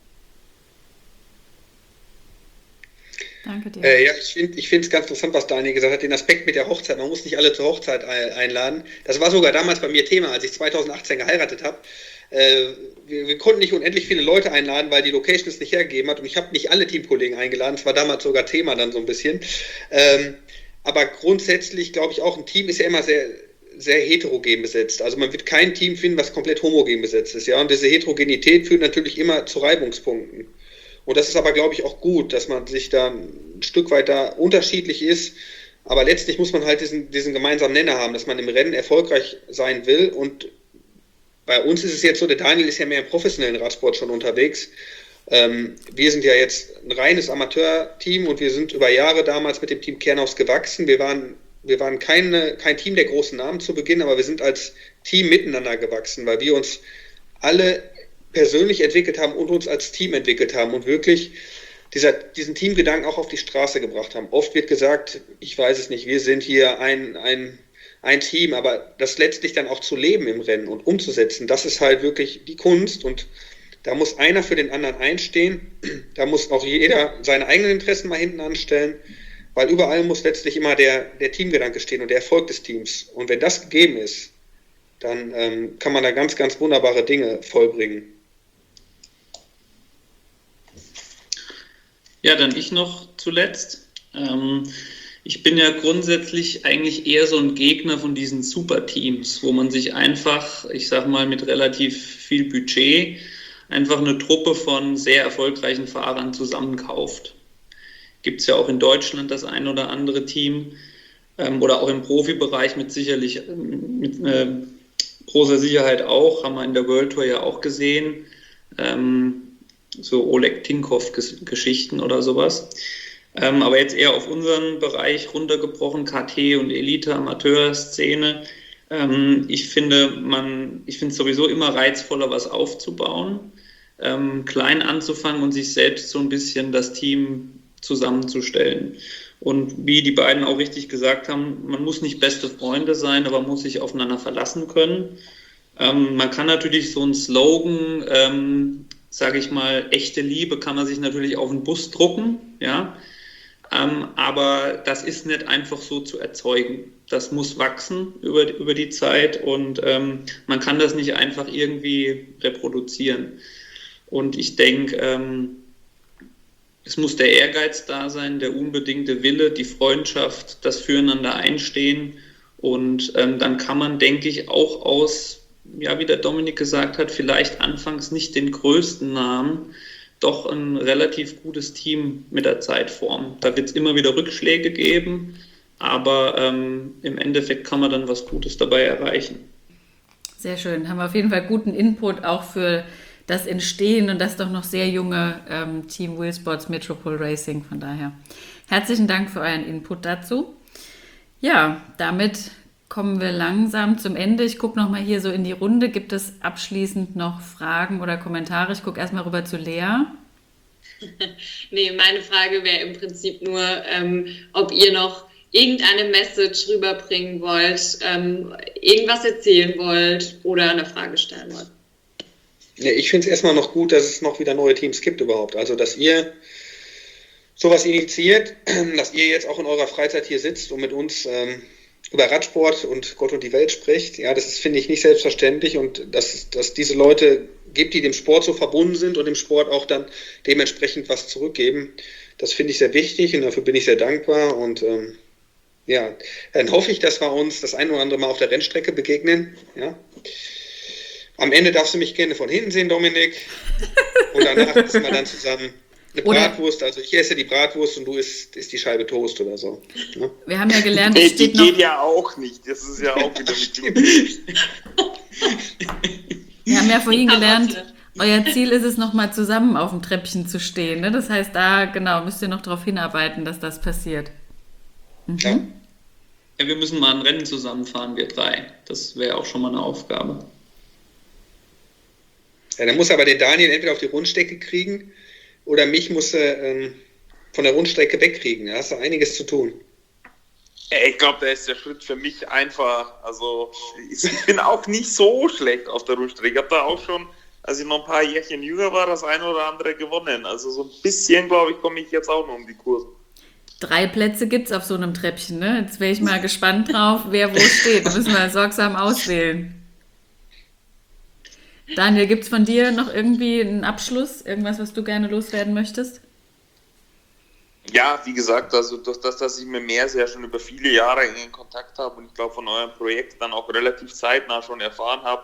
Danke dir. Äh, ja, ich finde ich finde es ganz interessant, was Daniel gesagt hat, den Aspekt mit der Hochzeit. Man muss nicht alle zur Hochzeit ein- einladen. Das war sogar damals bei mir Thema, als ich zweitausendachtzehn geheiratet habe. Äh, wir, wir konnten nicht unendlich viele Leute einladen, weil die Location es nicht hergegeben hat. Und ich habe nicht alle Teamkollegen eingeladen. Das war damals sogar Thema dann so ein bisschen. Ähm, aber grundsätzlich glaube ich auch, ein Team ist ja immer sehr, sehr heterogen besetzt. Also man wird kein Team finden, was komplett homogen besetzt ist. Ja? Und diese Heterogenität führt natürlich immer zu Reibungspunkten. Und das ist aber, glaube ich, auch gut, dass man sich da ein Stück weit da unterschiedlich ist. Aber letztlich muss man halt diesen, diesen gemeinsamen Nenner haben, dass man im Rennen erfolgreich sein will. Und bei uns ist es jetzt so, der Daniel ist ja mehr im professionellen Radsport schon unterwegs. Ähm, wir sind ja jetzt ein reines Amateurteam und wir sind über Jahre damals mit dem Team Kernhaus gewachsen. Wir waren, wir waren keine, kein Team der großen Namen zu Beginn, aber wir sind als Team miteinander gewachsen, weil wir uns alle persönlich entwickelt haben und uns als Team entwickelt haben und wirklich dieser, diesen Teamgedanken auch auf die Straße gebracht haben. Oft wird gesagt, ich weiß es nicht, wir sind hier ein, ein, ein Team, aber das letztlich dann auch zu leben im Rennen und umzusetzen, das ist halt wirklich die Kunst und da muss einer für den anderen einstehen, da muss auch jeder seine eigenen Interessen mal hinten anstellen, weil überall muss letztlich immer der, der Teamgedanke stehen und der Erfolg des Teams. Und wenn das gegeben ist, dann ähm, kann man da ganz, ganz wunderbare Dinge vollbringen. Ja, dann ich noch zuletzt. Ähm, ich bin ja grundsätzlich eigentlich eher so ein Gegner von diesen Superteams, wo man sich einfach, ich sag mal, mit relativ viel Budget einfach eine Truppe von sehr erfolgreichen Fahrern zusammenkauft. Gibt es ja auch in Deutschland das ein oder andere Team ähm, oder auch im Profibereich mit sicherlich mit äh, großer Sicherheit auch, haben wir in der World Tour ja auch gesehen. Ähm, so Oleg Tinkoff-Geschichten oder sowas. Ähm, aber jetzt eher auf unseren Bereich runtergebrochen, K T und Elite-Amateur-Szene. Ähm, ich finde man, ich finde es sowieso immer reizvoller, was aufzubauen, ähm, klein anzufangen und sich selbst so ein bisschen das Team zusammenzustellen. Und wie die beiden auch richtig gesagt haben, man muss nicht beste Freunde sein, aber man muss sich aufeinander verlassen können. Ähm, man kann natürlich so einen Slogan, ähm, sage ich mal, echte Liebe kann man sich natürlich auf den Bus drucken, ja, ähm, aber das ist nicht einfach so zu erzeugen. Das muss wachsen über, über die Zeit und ähm, man kann das nicht einfach irgendwie reproduzieren. Und ich denke, ähm, es muss der Ehrgeiz da sein, der unbedingte Wille, die Freundschaft, das Füreinander einstehen und ähm, dann kann man, denke ich, auch aus, ja, wie der Dominik gesagt hat, vielleicht anfangs nicht den größten Namen, doch ein relativ gutes Team mit der Zeit formen. Da wird es immer wieder Rückschläge geben, aber ähm, im Endeffekt kann man dann was Gutes dabei erreichen. Sehr schön. Haben wir auf jeden Fall guten Input auch für das Entstehen und das doch noch sehr junge ähm, Team Wheelsports Metropole Racing. Von daher herzlichen Dank für euren Input dazu. Ja, damit kommen wir langsam zum Ende. Ich gucke nochmal hier so in die Runde. Gibt es abschließend noch Fragen oder Kommentare? Ich gucke erstmal rüber zu Lea. Nee, meine Frage wäre im Prinzip nur, ähm, ob ihr noch irgendeine Message rüberbringen wollt, ähm, irgendwas erzählen wollt oder eine Frage stellen wollt. Ja, ich finde es erstmal noch gut, dass es noch wieder neue Teams gibt überhaupt. Also, dass ihr sowas initiiert, dass ihr jetzt auch in eurer Freizeit hier sitzt und mit uns ähm, über Radsport und Gott und die Welt spricht. Ja, das ist, finde ich, nicht selbstverständlich und dass dass diese Leute gibt, die dem Sport so verbunden sind und dem Sport auch dann dementsprechend was zurückgeben. Das finde ich sehr wichtig und dafür bin ich sehr dankbar und ähm, ja, dann hoffe ich, dass wir uns das ein oder andere Mal auf der Rennstrecke begegnen. Ja. Am Ende darfst du mich gerne von hinten sehen, Dominik. Und danach essen wir dann zusammen eine Bratwurst. Also ich esse die Bratwurst und du isst, isst die Scheibe Toast oder so. Ja? Wir haben ja gelernt, es es steht die noch... geht ja auch nicht. Das ist ja auch wieder mit Wir haben ja vorhin gelernt, euer Ziel ist es, nochmal zusammen auf dem Treppchen zu stehen. Ne? Das heißt, da genau müsst ihr noch darauf hinarbeiten, dass das passiert. Mhm. Ja. Ja, wir müssen mal ein Rennen zusammenfahren, wir drei. Das wäre auch schon mal eine Aufgabe. Ja, dann muss aber den Daniel entweder auf die Rundstrecke kriegen oder mich muss er ähm, von der Rundstrecke wegkriegen. Da hast du einiges zu tun. Ich glaube, da ist der Schritt für mich einfach, also ich bin auch nicht so schlecht auf der Rundstrecke. Ich habe da auch schon, als ich noch ein paar Jährchen jünger war, das eine oder andere gewonnen. Also so ein bisschen, glaube ich, komme ich jetzt auch noch um die Kurve. Drei Plätze gibt es auf so einem Treppchen, ne? Jetzt wäre ich mal gespannt drauf, wer wo steht. Da müssen wir sorgsam auswählen. Daniel, gibt es von dir noch irgendwie einen Abschluss? Irgendwas, was du gerne loswerden möchtest? Ja, wie gesagt, also durch das, dass ich mit Merse ja schon über viele Jahre in Kontakt habe und ich glaube von eurem Projekt dann auch relativ zeitnah schon erfahren habe,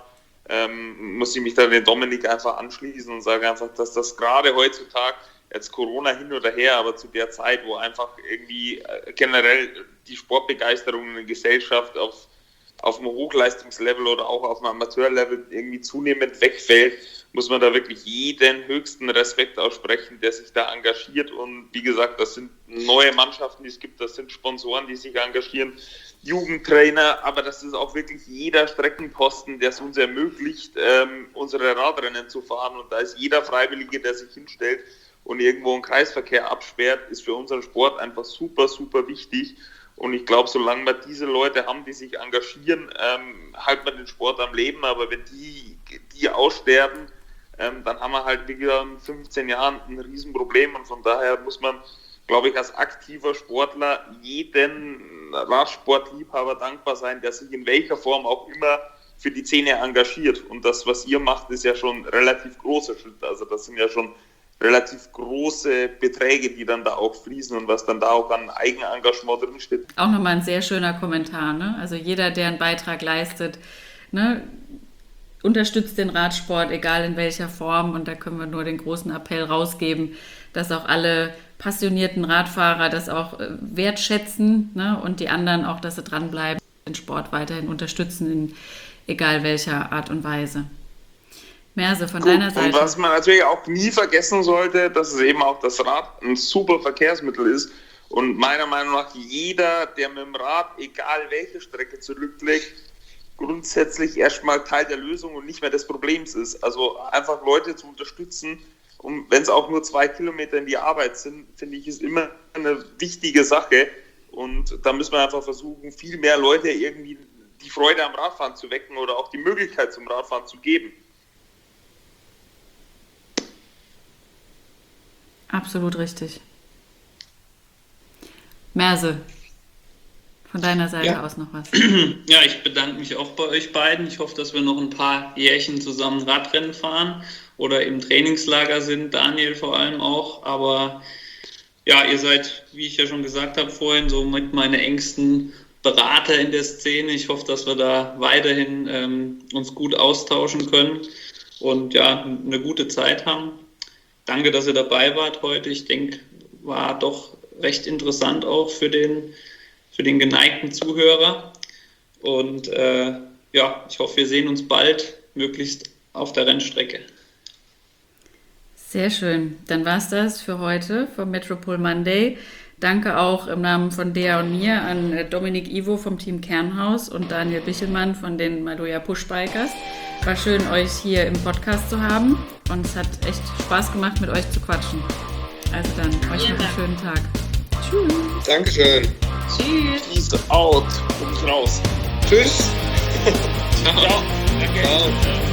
ähm, muss ich mich da den Dominik einfach anschließen und sage einfach, dass das gerade heutzutage, jetzt Corona hin oder her, aber zu der Zeit, wo einfach irgendwie äh, generell die Sportbegeisterung in der Gesellschaft auf, auf einem Hochleistungslevel oder auch auf einem Amateurlevel irgendwie zunehmend wegfällt, muss man da wirklich jeden höchsten Respekt aussprechen, der sich da engagiert. Und wie gesagt, das sind neue Mannschaften, die es gibt, das sind Sponsoren, die sich engagieren, Jugendtrainer, aber das ist auch wirklich jeder Streckenposten, der es uns ermöglicht, ähm, unsere Radrennen zu fahren. Und da ist jeder Freiwillige, der sich hinstellt und irgendwo einen Kreisverkehr absperrt, ist für unseren Sport einfach super, super wichtig. Und ich glaube, solange wir diese Leute haben, die sich engagieren, ähm, halten wir den Sport am Leben. Aber wenn die, die aussterben, ähm, dann haben wir halt wieder in fünfzehn Jahren ein Riesenproblem. Und von daher muss man, glaube ich, als aktiver Sportler jeden Radsportliebhaber dankbar sein, der sich in welcher Form auch immer für die Szene engagiert. Und das, was ihr macht, ist ja schon ein relativ großer Schritt. Also das sind ja schon relativ große Beträge, die dann da auch fließen und was dann da auch an Eigenengagement drinsteht. Auch nochmal ein sehr schöner Kommentar, ne? Also jeder, der einen Beitrag leistet, ne, unterstützt den Radsport, egal in welcher Form. Und da können wir nur den großen Appell rausgeben, dass auch alle passionierten Radfahrer das auch äh, wertschätzen, ne? Und die anderen auch, dass sie dranbleiben, den Sport weiterhin unterstützen, in egal welcher Art und Weise. Merse, von Gut, deiner Seite. Und was man natürlich auch nie vergessen sollte, dass es eben auch das Rad ein super Verkehrsmittel ist. Und meiner Meinung nach jeder, der mit dem Rad, egal welche Strecke zurücklegt, grundsätzlich erstmal Teil der Lösung und nicht mehr des Problems ist. Also einfach Leute zu unterstützen, und wenn es auch nur zwei Kilometer in die Arbeit sind, finde ich, ist immer eine wichtige Sache. Und da müssen wir einfach versuchen, viel mehr Leute irgendwie die Freude am Radfahren zu wecken oder auch die Möglichkeit zum Radfahren zu geben. Absolut richtig. Merse, von deiner Seite ja. aus noch was? Ja, ich bedanke mich auch bei euch beiden. Ich hoffe, dass wir noch ein paar Jährchen zusammen Radrennen fahren oder im Trainingslager sind, Daniel vor allem auch. Aber ja, ihr seid, wie ich ja schon gesagt habe vorhin, so mit meine engsten Berater in der Szene. Ich hoffe, dass wir da weiterhin ähm, uns gut austauschen können und ja, eine gute Zeit haben. Danke, dass ihr dabei wart heute. Ich denke, war doch recht interessant auch für den, für den geneigten Zuhörer. Und äh, ja, ich hoffe, wir sehen uns bald, möglichst auf der Rennstrecke. Sehr schön. Dann war es das für heute vom Metropol Monday. Danke auch im Namen von Dea und mir an Dominik Ivo vom Team Kernhaus und Daniel Bichelmann von den Maloja Pushbikers. War schön, euch hier im Podcast zu haben und es hat echt Spaß gemacht, mit euch zu quatschen. Also dann, euch noch einen schönen Tag. Tschüss. Dankeschön. Tschüss. Peace out. Komm ich raus. Tschüss. Ciao. Ciao. Danke. Ciao.